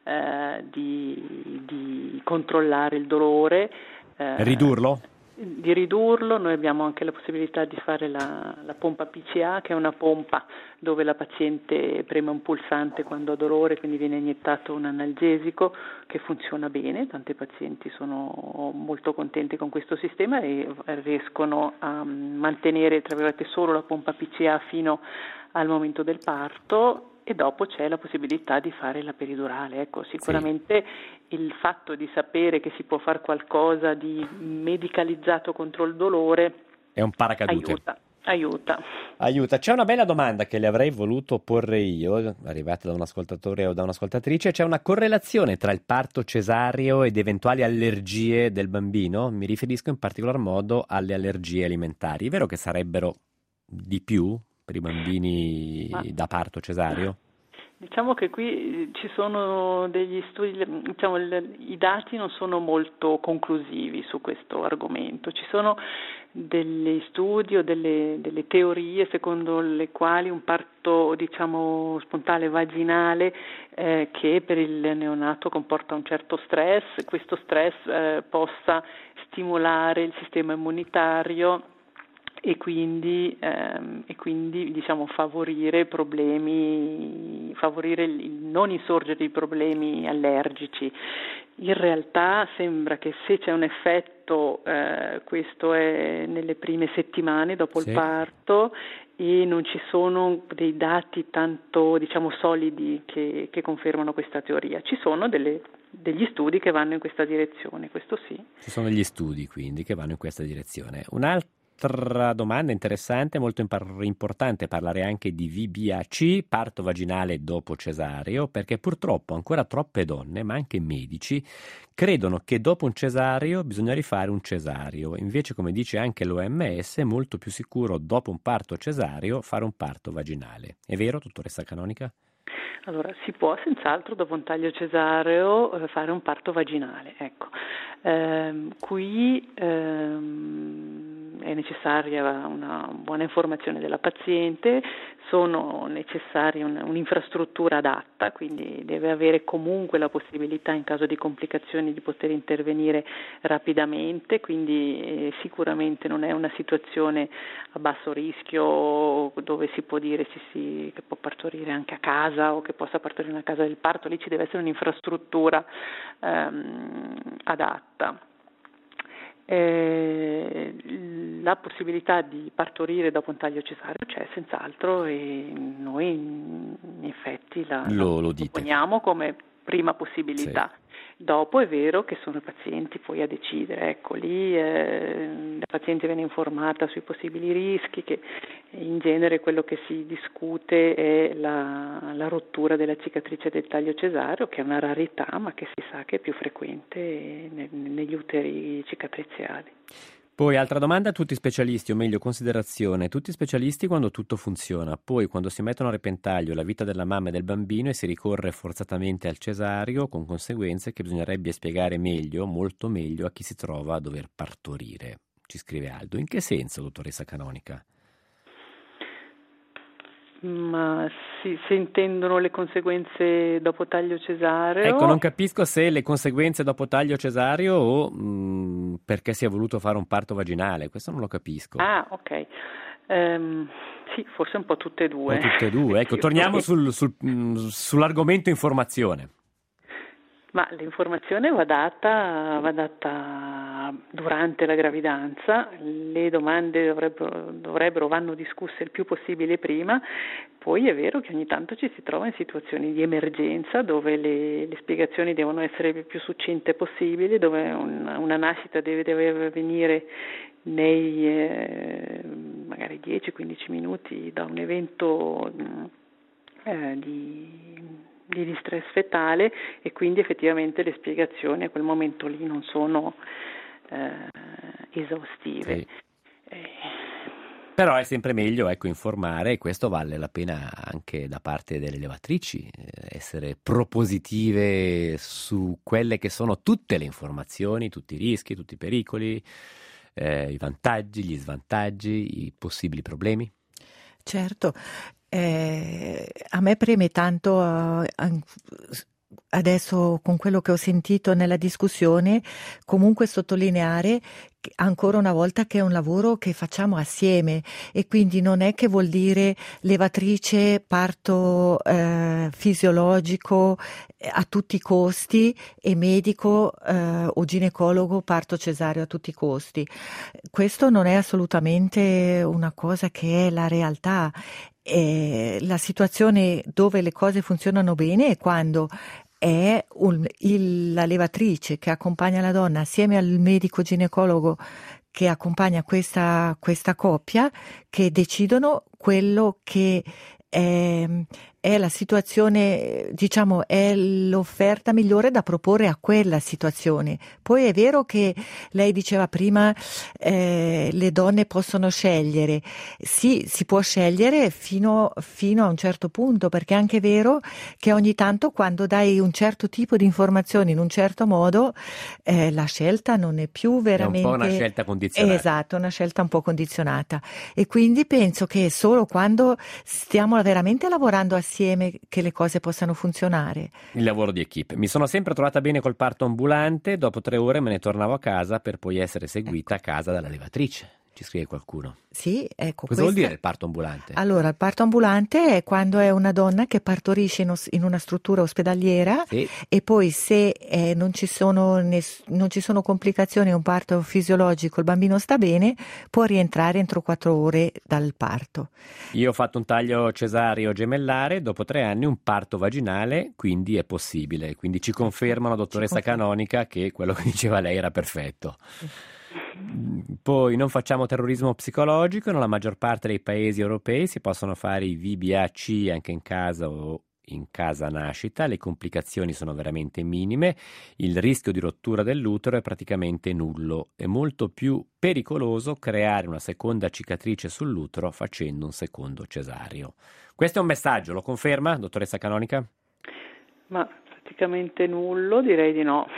eh, di, di controllare il dolore. eh, Ridurlo? Di ridurlo. Noi abbiamo anche la possibilità di fare la, la pompa P C A, che è una pompa dove la paziente preme un pulsante quando ha dolore, quindi viene iniettato un analgesico che funziona bene. Tante pazienti sono molto contente con questo sistema e riescono a mantenere, tra virgolette, solo la pompa P C A fino al momento del parto. E dopo c'è la possibilità di fare la peridurale. Ecco, sicuramente sì. Il fatto di sapere che si può fare qualcosa di medicalizzato contro il dolore è un paracadute. Aiuta, aiuta. Aiuta. C'è una bella domanda che le avrei voluto porre io, arrivata da un ascoltatore o da un'ascoltatrice. C'è una correlazione tra il parto cesareo ed eventuali allergie del bambino? Mi riferisco in particolar modo alle allergie alimentari. È vero che sarebbero di più per i bambini Ma, da parto cesareo? Diciamo che qui ci sono degli studi, diciamo, i dati non sono molto conclusivi su questo argomento. Ci sono degli studi o delle, delle teorie secondo le quali un parto, diciamo, spontaneo vaginale eh, che per il neonato comporta un certo stress, questo stress eh, possa stimolare il sistema immunitario e quindi, ehm, e quindi diciamo favorire problemi, favorire il non insorgere di problemi allergici. In realtà sembra che se c'è un effetto, eh, questo è nelle prime settimane dopo sì. il parto, e non ci sono dei dati tanto, diciamo, solidi che, che confermano questa teoria. Ci sono delle, degli studi che vanno in questa direzione, questo sì. Ci sono degli studi quindi che vanno in questa direzione. Un'altra Altra domanda interessante, molto impar- importante parlare anche di V B A C, parto vaginale dopo cesareo, perché purtroppo ancora troppe donne, ma anche medici, credono che dopo un cesareo bisogna rifare un cesareo. Invece, come dice anche l'O M S, è molto più sicuro dopo un parto cesareo fare un parto vaginale. È vero, dottoressa Canonica? Allora, si può senz'altro dopo un taglio cesareo fare un parto vaginale, ecco. Ehm, qui ehm, è è necessaria una buona informazione della paziente, sono necessari un, un'infrastruttura adatta, quindi deve avere comunque la possibilità in caso di complicazioni di poter intervenire rapidamente, quindi eh, sicuramente non è una situazione a basso rischio dove si può dire ci si, che può partorire anche a casa o che possa partorire nella casa del parto, lì ci deve essere un'infrastruttura ehm, adatta. Eh, la possibilità di partorire dopo un taglio cesareo c'è senz'altro e noi in effetti la, lo, la lo dite. proponiamo come prima possibilità. Sì. Dopo è vero che sono i pazienti poi a decidere, ecco lì eh, la paziente viene informata sui possibili rischi, che in genere quello che si discute è la, la rottura della cicatrice del taglio cesareo, che è una rarità ma che si sa che è più frequente ne, negli uteri cicatriziali. Poi altra domanda, tutti specialisti, o meglio considerazione, tutti specialisti quando tutto funziona, poi quando si mettono a repentaglio la vita della mamma e del bambino e si ricorre forzatamente al cesareo, con conseguenze che bisognerebbe spiegare meglio, molto meglio, a chi si trova a dover partorire, ci scrive Aldo. In che senso, dottoressa Canonica? Ma si, si intendono le conseguenze dopo taglio cesareo? Ecco, non capisco se le conseguenze dopo taglio cesareo o mh, perché si è voluto fare un parto vaginale, questo non lo capisco. Ah, ok. Um, sì, forse un po' tutte e due. Un po' tutte e due, ecco, torniamo sul, sul, mh, sull'argomento informazione. Ma l'informazione va data, va data durante la gravidanza, le domande dovrebbero, dovrebbero vanno discusse il più possibile prima, poi è vero che ogni tanto ci si trova in situazioni di emergenza dove le, le spiegazioni devono essere il più succinte possibili, dove una, una nascita deve, deve avvenire nei eh, magari dieci quindici minuti da un evento eh, di... di distress fetale e quindi effettivamente le spiegazioni a quel momento lì non sono eh, esaustive. Sì. Eh. Però è sempre meglio, ecco, informare, e questo vale la pena anche da parte delle levatrici, essere propositive su quelle che sono tutte le informazioni, tutti i rischi, tutti i pericoli, eh, i vantaggi, gli svantaggi, i possibili problemi. Certo. Eh, a me preme tanto uh, adesso con quello che ho sentito nella discussione comunque sottolineare ancora una volta che è un lavoro che facciamo assieme e quindi non è che vuol dire levatrice, parto eh, fisiologico a tutti i costi e medico eh, o ginecologo parto cesareo a tutti i costi. Questo non è assolutamente una cosa che è la realtà. E la situazione dove le cose funzionano bene è quando è un, il, la levatrice che accompagna la donna assieme al medico ginecologo che accompagna questa, questa coppia che decidono quello che è, è la situazione, diciamo, è l'offerta migliore da proporre a quella situazione. Poi è vero che lei diceva prima eh, le donne possono scegliere. Sì, si può scegliere fino, fino a un certo punto, perché è anche vero che ogni tanto quando dai un certo tipo di informazioni in un certo modo eh, la scelta non è più veramente... È un po' una scelta condizionata. Esatto, una scelta un po' condizionata. E quindi penso che solo quando stiamo veramente lavorando assieme che le cose possano funzionare. Il lavoro di equipe. Mi sono sempre trovata bene col parto ambulante, dopo tre ore me ne tornavo a casa per poi essere seguita ecco. a casa dalla levatrice. Ci scrive qualcuno. Sì, ecco. Cosa questa... vuol dire il parto ambulante? Allora, il parto ambulante è quando è una donna che partorisce in, os- in una struttura ospedaliera sì. e poi se eh, non ci sono ness- non ci sono complicazioni, un parto fisiologico, il bambino sta bene, può rientrare entro quattro ore dal parto. Io ho fatto un taglio cesareo gemellare, dopo tre anni un parto vaginale, quindi è possibile. Quindi ci confermano, dottoressa conferma. Canonica, che quello che diceva lei era perfetto. Poi non facciamo terrorismo psicologico, nella maggior parte dei paesi europei si possono fare i V B A C anche in casa o in casa nascita, le complicazioni sono veramente minime, il rischio di rottura dell'utero è praticamente nullo, è molto più pericoloso creare una seconda cicatrice sull'utero facendo un secondo cesareo. Questo è un messaggio, lo conferma, dottoressa Canonica? Ma praticamente nullo, direi di no.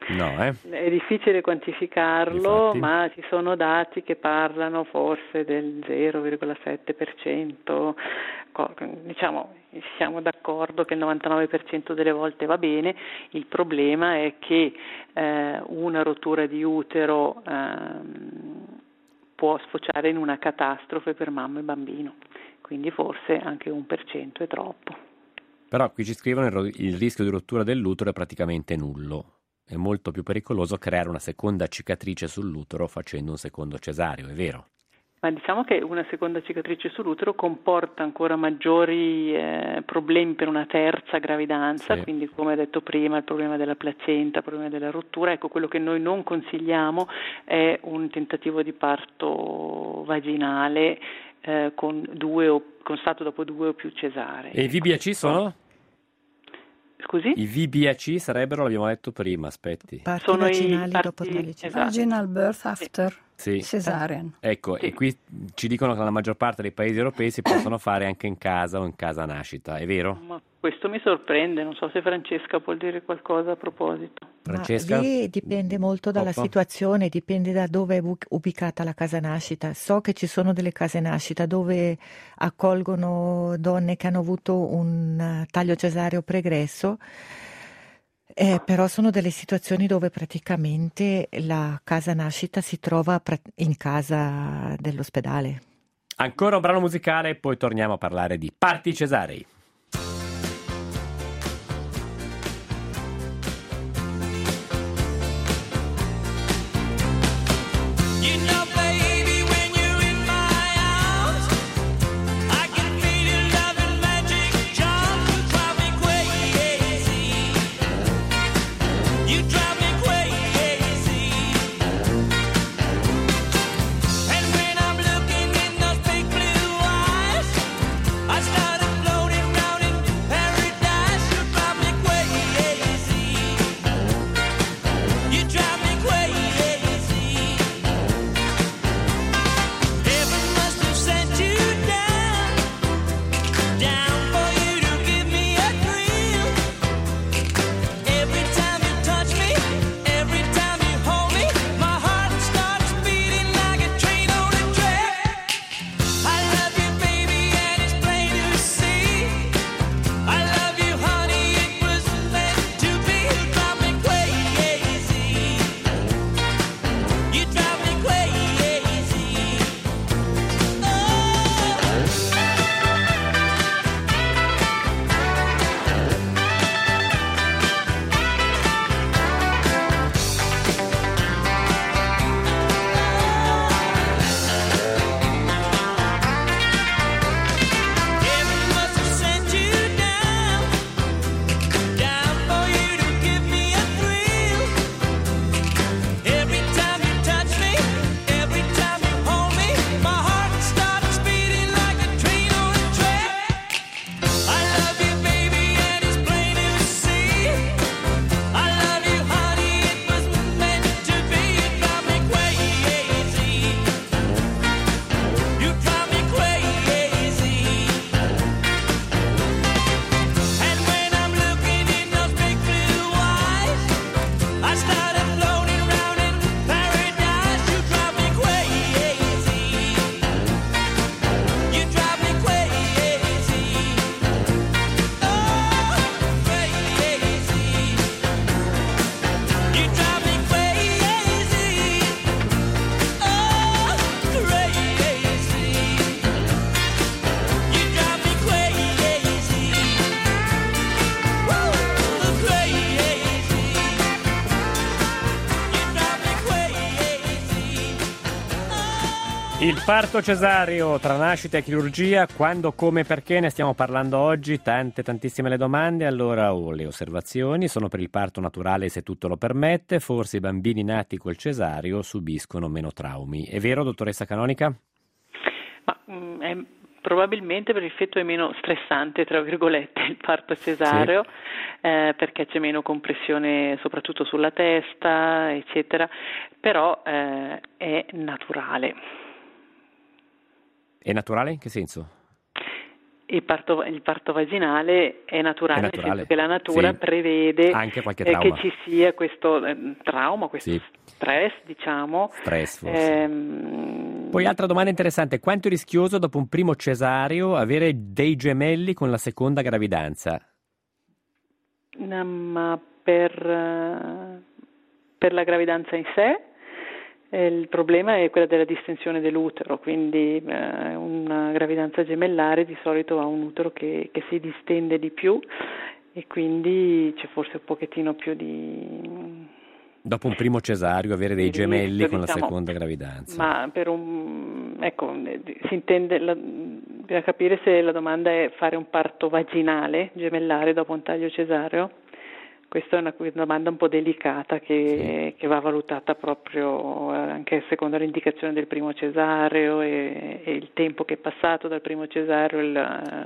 No, eh? È difficile quantificarlo, Infatti. ma ci sono dati che parlano forse del zero virgola sette per cento. Co- Diciamo, siamo d'accordo che il novantanove per cento delle volte va bene, il problema è che eh, una rottura di utero ehm, può sfociare in una catastrofe per mamma e bambino, quindi forse anche un per cento è troppo. Però qui ci scrivono il, ro- il rischio di rottura dell'utero è praticamente nullo. È molto più pericoloso creare una seconda cicatrice sull'utero facendo un secondo cesareo, è vero? Ma diciamo che una seconda cicatrice sull'utero comporta ancora maggiori eh, problemi per una terza gravidanza, Sì. quindi come detto prima il problema della placenta, il problema della rottura. Ecco, quello che noi non consigliamo è un tentativo di parto vaginale eh, con, due o, con stato dopo due o più cesarei. E i V B A C sono? Scusi? I V B A C sarebbero, l'abbiamo detto prima, aspetti. Parti Sono i vaginali parti- dopo dalle esatto. Vaginal birth after Sì. cesarean. Ecco, Sì. e qui ci dicono che nella maggior parte dei paesi europei si possono fare anche in casa o in casa nascita, è vero? Ma questo mi sorprende, non so se Francesca può dire qualcosa a proposito. Francesca? Ma lì dipende molto dalla Coppa? situazione, dipende da dove è bu- ubicata la casa nascita. So che ci sono delle case nascita dove accolgono donne che hanno avuto un eh, taglio cesareo pregresso, eh, però sono delle situazioni dove praticamente la casa nascita si trova pra- in casa dell'ospedale. Ancora un brano musicale e poi torniamo a parlare di parti cesarei. You know, baby, when you're in my arms, I can feel your love and magic charm. You drive me crazy. You drive me crazy. And when I'm looking in those big blue eyes, I start floating round in paradise. You drive me crazy. You drive me crazy. Heaven must have sent you down, down for you to give me a thrill. Every time you touch me, every time you hold me, my heart starts beating like a train on a track. I love you, baby, and it's plain to see. I love you, honey, it was meant to be. You drive me crazy. You drive me crazy. Heaven must have sent you down, down for you to give me a thrill. Every time you touch me, every time you hold me, my heart starts beating like a train on a track. I love you, baby, and it's plain to see. I love you, honey, it was meant to be. You drive me crazy. You drive me crazy. And when I'm looking in those big blue eyes, I started floating round in paradise. You drive me crazy. You drive me crazy. Oh, crazy. You drive me crazy. Oh, crazy. You drive me crazy. Woo, crazy. You drive me crazy. Il parto cesareo tra nascita e chirurgia, quando, come, perché, ne stiamo parlando oggi, tante, tantissime le domande, allora o le osservazioni sono per il parto naturale se tutto lo permette, forse i bambini nati col cesareo subiscono meno traumi. È vero, dottoressa Canonica? Ma mm, è- probabilmente per il feto è meno stressante, tra virgolette, il parto cesareo, eh, perché c'è meno compressione soprattutto sulla testa, eccetera, però eh, è naturale. È naturale? In che senso? Il parto, il parto vaginale è naturale, È nel naturale, senso che la natura sì. prevede Anche qualche eh, che trauma. ci sia questo eh, trauma, questo Sì. stress, diciamo. Stress, forse. Ehm, Poi altra domanda interessante, quanto è rischioso dopo un primo cesareo avere dei gemelli con la seconda gravidanza? no, ma per, eh, per la gravidanza in sé eh, il problema è quella della distensione dell'utero, quindi eh, una gravidanza gemellare di solito ha un utero che, che si distende di più e quindi c'è forse un pochettino più di... Dopo un primo cesareo avere dei di gemelli rischio, con la diciamo, seconda gravidanza. Ma per un... ecco, si intende... La, bisogna capire se la domanda è fare un parto vaginale, gemellare, dopo un taglio cesareo. Questa è una domanda un po' delicata che, sì. che va valutata proprio anche secondo l'indicazione del primo cesareo e, e il tempo che è passato dal primo cesareo, il,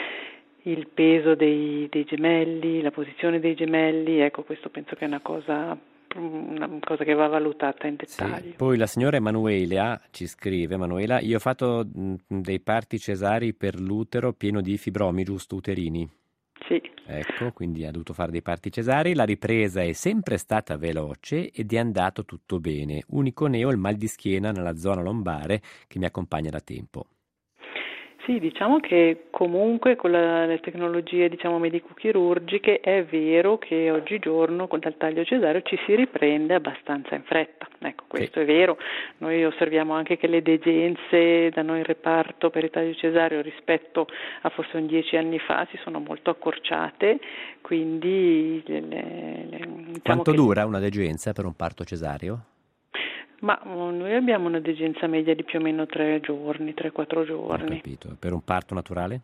il peso dei, dei gemelli, la posizione dei gemelli. Ecco, questo penso che è una cosa, una cosa che va valutata in dettaglio. Sì. Poi la signora Emanuela ci scrive, Emanuela, io ho fatto mh, dei parti cesarei per l'utero pieno di fibromi, giusto, uterini? Sì. Ecco, quindi ha dovuto fare dei parti cesarei, la ripresa è sempre stata veloce ed è andato tutto bene. Unico neo il mal di schiena nella zona lombare che mi accompagna da tempo. Sì, diciamo che comunque con la, le tecnologie diciamo medico-chirurgiche è vero che oggigiorno con il taglio cesareo ci si riprende abbastanza in fretta. Ecco, questo sì. è vero. Noi osserviamo anche che le degenze da noi in reparto per il taglio cesareo rispetto a forse un dieci anni fa si sono molto accorciate, quindi le, le, le, diciamo quanto che... dura una degenza per un parto cesareo? Ma noi abbiamo una degenza media di più o meno tre giorni, tre quattro giorni. Ho capito. Per un parto naturale?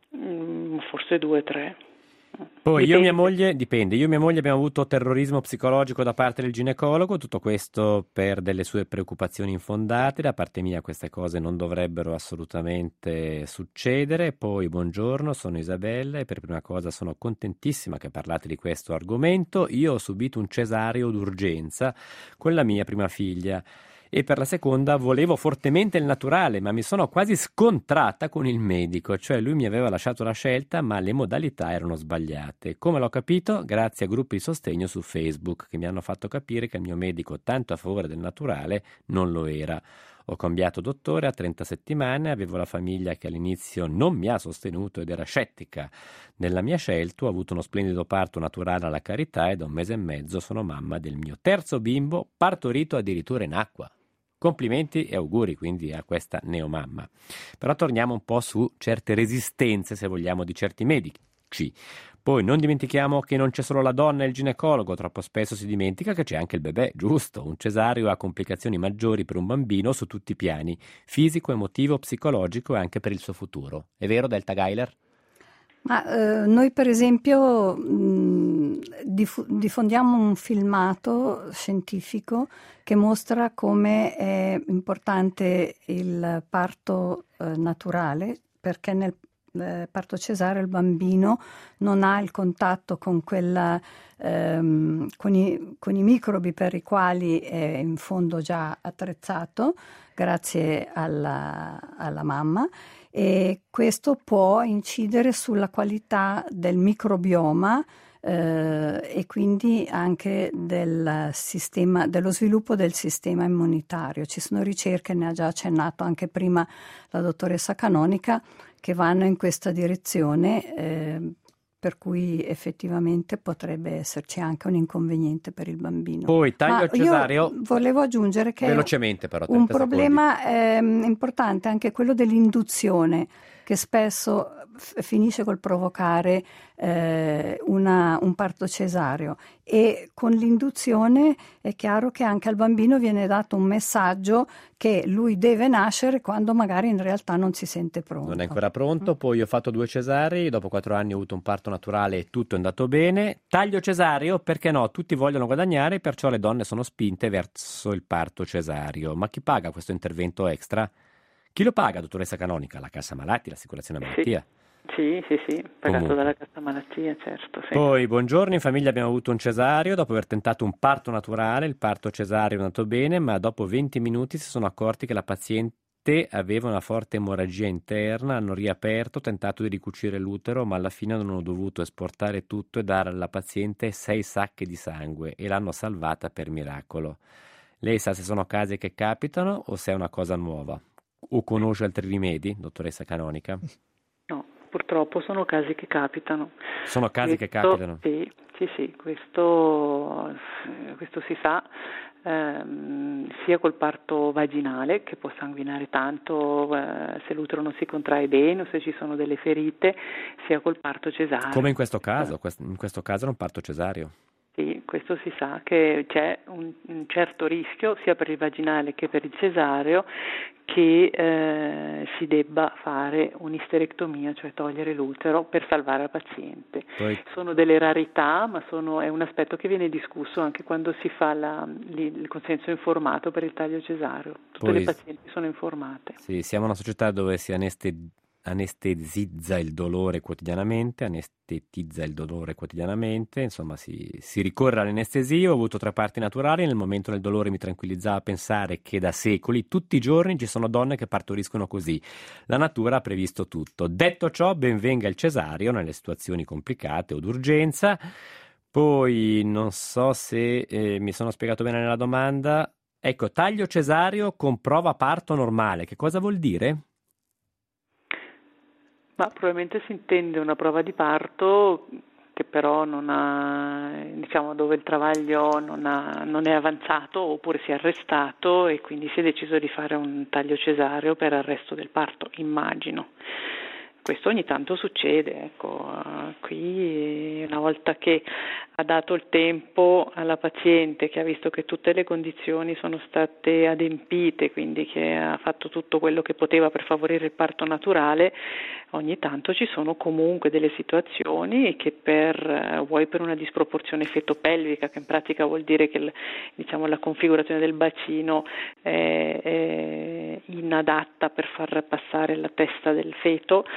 Mm, forse due tre. Poi Dipende. io e mia moglie, dipende, io e mia moglie abbiamo avuto terrorismo psicologico da parte del ginecologo, tutto questo per delle sue preoccupazioni infondate, da parte mia queste cose non dovrebbero assolutamente succedere. Poi buongiorno, sono Isabella e per prima cosa sono contentissima che parlate di questo argomento. Io ho subito un cesareo d'urgenza con la mia prima figlia. E per la seconda volevo fortemente il naturale, ma mi sono quasi scontrata con il medico, cioè lui mi aveva lasciato la scelta, ma le modalità erano sbagliate. Come l'ho capito? Grazie a gruppi di sostegno su Facebook che mi hanno fatto capire che il mio medico, tanto a favore del naturale, non lo era. Ho cambiato dottore a trenta settimane, avevo la famiglia che all'inizio non mi ha sostenuto ed era scettica nella mia scelta, ho avuto uno splendido parto naturale alla carità e da un mese e mezzo sono mamma del mio terzo bimbo, partorito addirittura in acqua. Complimenti e auguri quindi a questa neomamma. Però torniamo un po' su certe resistenze, se vogliamo, di certi medici. Poi non dimentichiamo che non c'è solo la donna e il ginecologo, troppo spesso si dimentica che c'è anche il bebè, giusto? Un cesareo ha complicazioni maggiori per un bambino su tutti i piani, fisico, emotivo, psicologico e anche per il suo futuro. È vero, Delta Geiler? Ma eh, noi per esempio mh, diff- diffondiamo un filmato scientifico che mostra come è importante il parto eh, naturale, perché nel eh, parto cesareo il bambino non ha il contatto con, quella, ehm, con, i, con i microbi per i quali è in fondo già attrezzato grazie alla, alla mamma. E questo può incidere sulla qualità del microbioma eh, e quindi anche del sistema, dello sviluppo del sistema immunitario. Ci sono ricerche, ne ha già accennato anche prima la dottoressa Canonica, che vanno in questa direzione, eh, per cui effettivamente potrebbe esserci anche un inconveniente per il bambino. Poi taglio cesareo. Io volevo aggiungere che velocemente però, un problema eh, importante è anche quello dell'induzione, che spesso f- finisce col provocare eh, una, un parto cesareo, e con l'induzione è chiaro che anche al bambino viene dato un messaggio che lui deve nascere quando magari in realtà non si sente pronto. Non è ancora pronto. Poi ho fatto due cesarei, dopo quattro anni ho avuto un parto naturale e tutto è andato bene. Taglio cesareo, perché no? Tutti vogliono guadagnare, perciò le donne sono spinte verso il parto cesareo. Ma chi paga questo intervento extra? Chi lo paga, dottoressa Canonica? La cassa malati, l'assicurazione malattia? Sì, sì, sì, pagato Comunque. dalla cassa malattia, certo. Sì. Poi, buongiorno, in famiglia abbiamo avuto un cesareo, dopo aver tentato un parto naturale, il parto cesareo è andato bene, ma dopo venti minuti si sono accorti che la paziente paziente aveva una forte emorragia interna, hanno riaperto, tentato di ricucire l'utero, ma alla fine hanno dovuto esportare tutto e dare alla paziente sei sacche di sangue e l'hanno salvata per miracolo. Lei sa se sono casi che capitano o se è una cosa nuova? O conosce altri rimedi, dottoressa Canonica? No, purtroppo sono casi che capitano. Sono casi questo, che capitano? Sì, sì, sì, questo, questo si sa, ehm, sia col parto vaginale, che può sanguinare tanto eh, se l'utero non si contrae bene o se ci sono delle ferite, sia col parto cesareo. Come in questo caso, in questo caso era un parto cesareo. Sì, questo si sa che c'è un, un certo rischio sia per il vaginale che per il cesareo che eh, si debba fare un'isterectomia, cioè togliere l'utero per salvare la paziente. Poi... Sono delle rarità, ma sono, è un aspetto che viene discusso anche quando si fa la, il consenso informato per il taglio cesareo. Tutte Poi... le pazienti sono informate. Sì, siamo una società dove si aneste... anestesizza il dolore quotidianamente, anestetizza il dolore quotidianamente, insomma si, si ricorre all'anestesia. Ho avuto tre parti naturali, nel momento del dolore mi tranquillizzava pensare che da secoli, tutti i giorni, ci sono donne che partoriscono così. La natura ha previsto tutto. Detto ciò, ben venga il cesareo nelle situazioni complicate o d'urgenza. Poi non so se eh, mi sono spiegato bene nella domanda. Ecco, taglio cesareo con prova parto normale, che cosa vuol dire? Ma probabilmente si intende una prova di parto che però non ha, diciamo, dove il travaglio non, ha, non è avanzato oppure si è arrestato e quindi si è deciso di fare un taglio cesareo per arresto del parto, immagino. Questo ogni tanto succede, ecco, qui una volta che ha dato il tempo alla paziente, che ha visto che tutte le condizioni sono state adempite, quindi che ha fatto tutto quello che poteva per favorire il parto naturale, ogni tanto ci sono comunque delle situazioni che per, vuoi per una disproporzione fetopelvica, che in pratica vuol dire che diciamo, la configurazione del bacino è, è inadatta per far passare la testa del feto,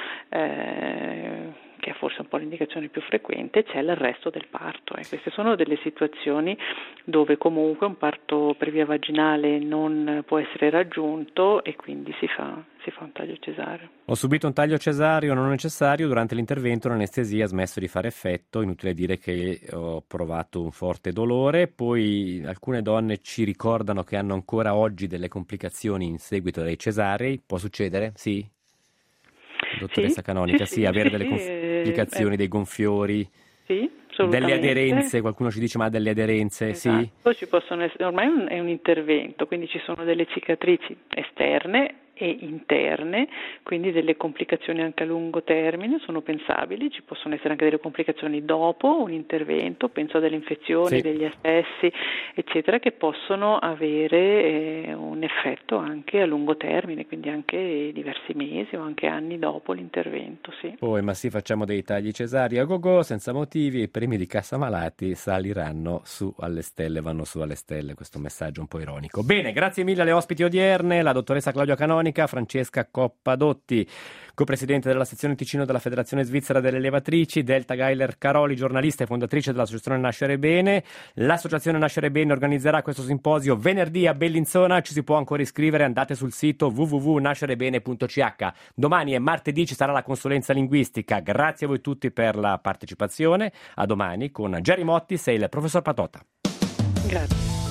Eh, che è forse un po' l'indicazione più frequente, c'è l'arresto del parto. E queste sono delle situazioni dove comunque un parto per via vaginale non può essere raggiunto e quindi si fa, si fa un taglio cesareo. Ho subito un taglio cesareo non necessario, durante l'intervento l'anestesia ha smesso di fare effetto, inutile dire che ho provato un forte dolore, poi alcune donne ci ricordano che hanno ancora oggi delle complicazioni in seguito ai cesarei, può succedere? Sì? Dottoressa sì, Canonica, sì, sì, sì, avere sì, delle complicazioni, eh, dei gonfiori, sì, delle aderenze, qualcuno ci dice ma delle aderenze, esatto, sì? Ci possono essere, ormai è un, è un intervento, quindi ci sono delle cicatrici esterne e interne, quindi delle complicazioni anche a lungo termine sono pensabili, ci possono essere anche delle complicazioni dopo un intervento, penso a delle infezioni, sì. degli assessi, eccetera, che possono avere eh, un effetto anche a lungo termine, quindi anche diversi mesi o anche anni dopo l'intervento, sì. Poi, ma sì, facciamo dei tagli cesari a go-go, senza motivi, i premi di cassa malati saliranno su alle stelle, vanno su alle stelle, questo messaggio un po' ironico. Bene, grazie mille alle ospiti odierne, la dottoressa Claudia Canonica, Francesca Coppadotti, copresidente della sezione Ticino della Federazione Svizzera delle Levatrici, Delta Geiler Caroli, giornalista e fondatrice dell'associazione Nascere Bene. L'associazione Nascere Bene organizzerà questo simposio venerdì a Bellinzona, ci si può ancora iscrivere, andate sul sito w w w punto nascerebene punto c h. Domani e martedì ci sarà la consulenza linguistica. Grazie a voi tutti per la partecipazione, a domani con Gerry Mottis e il professor Patota. Grazie.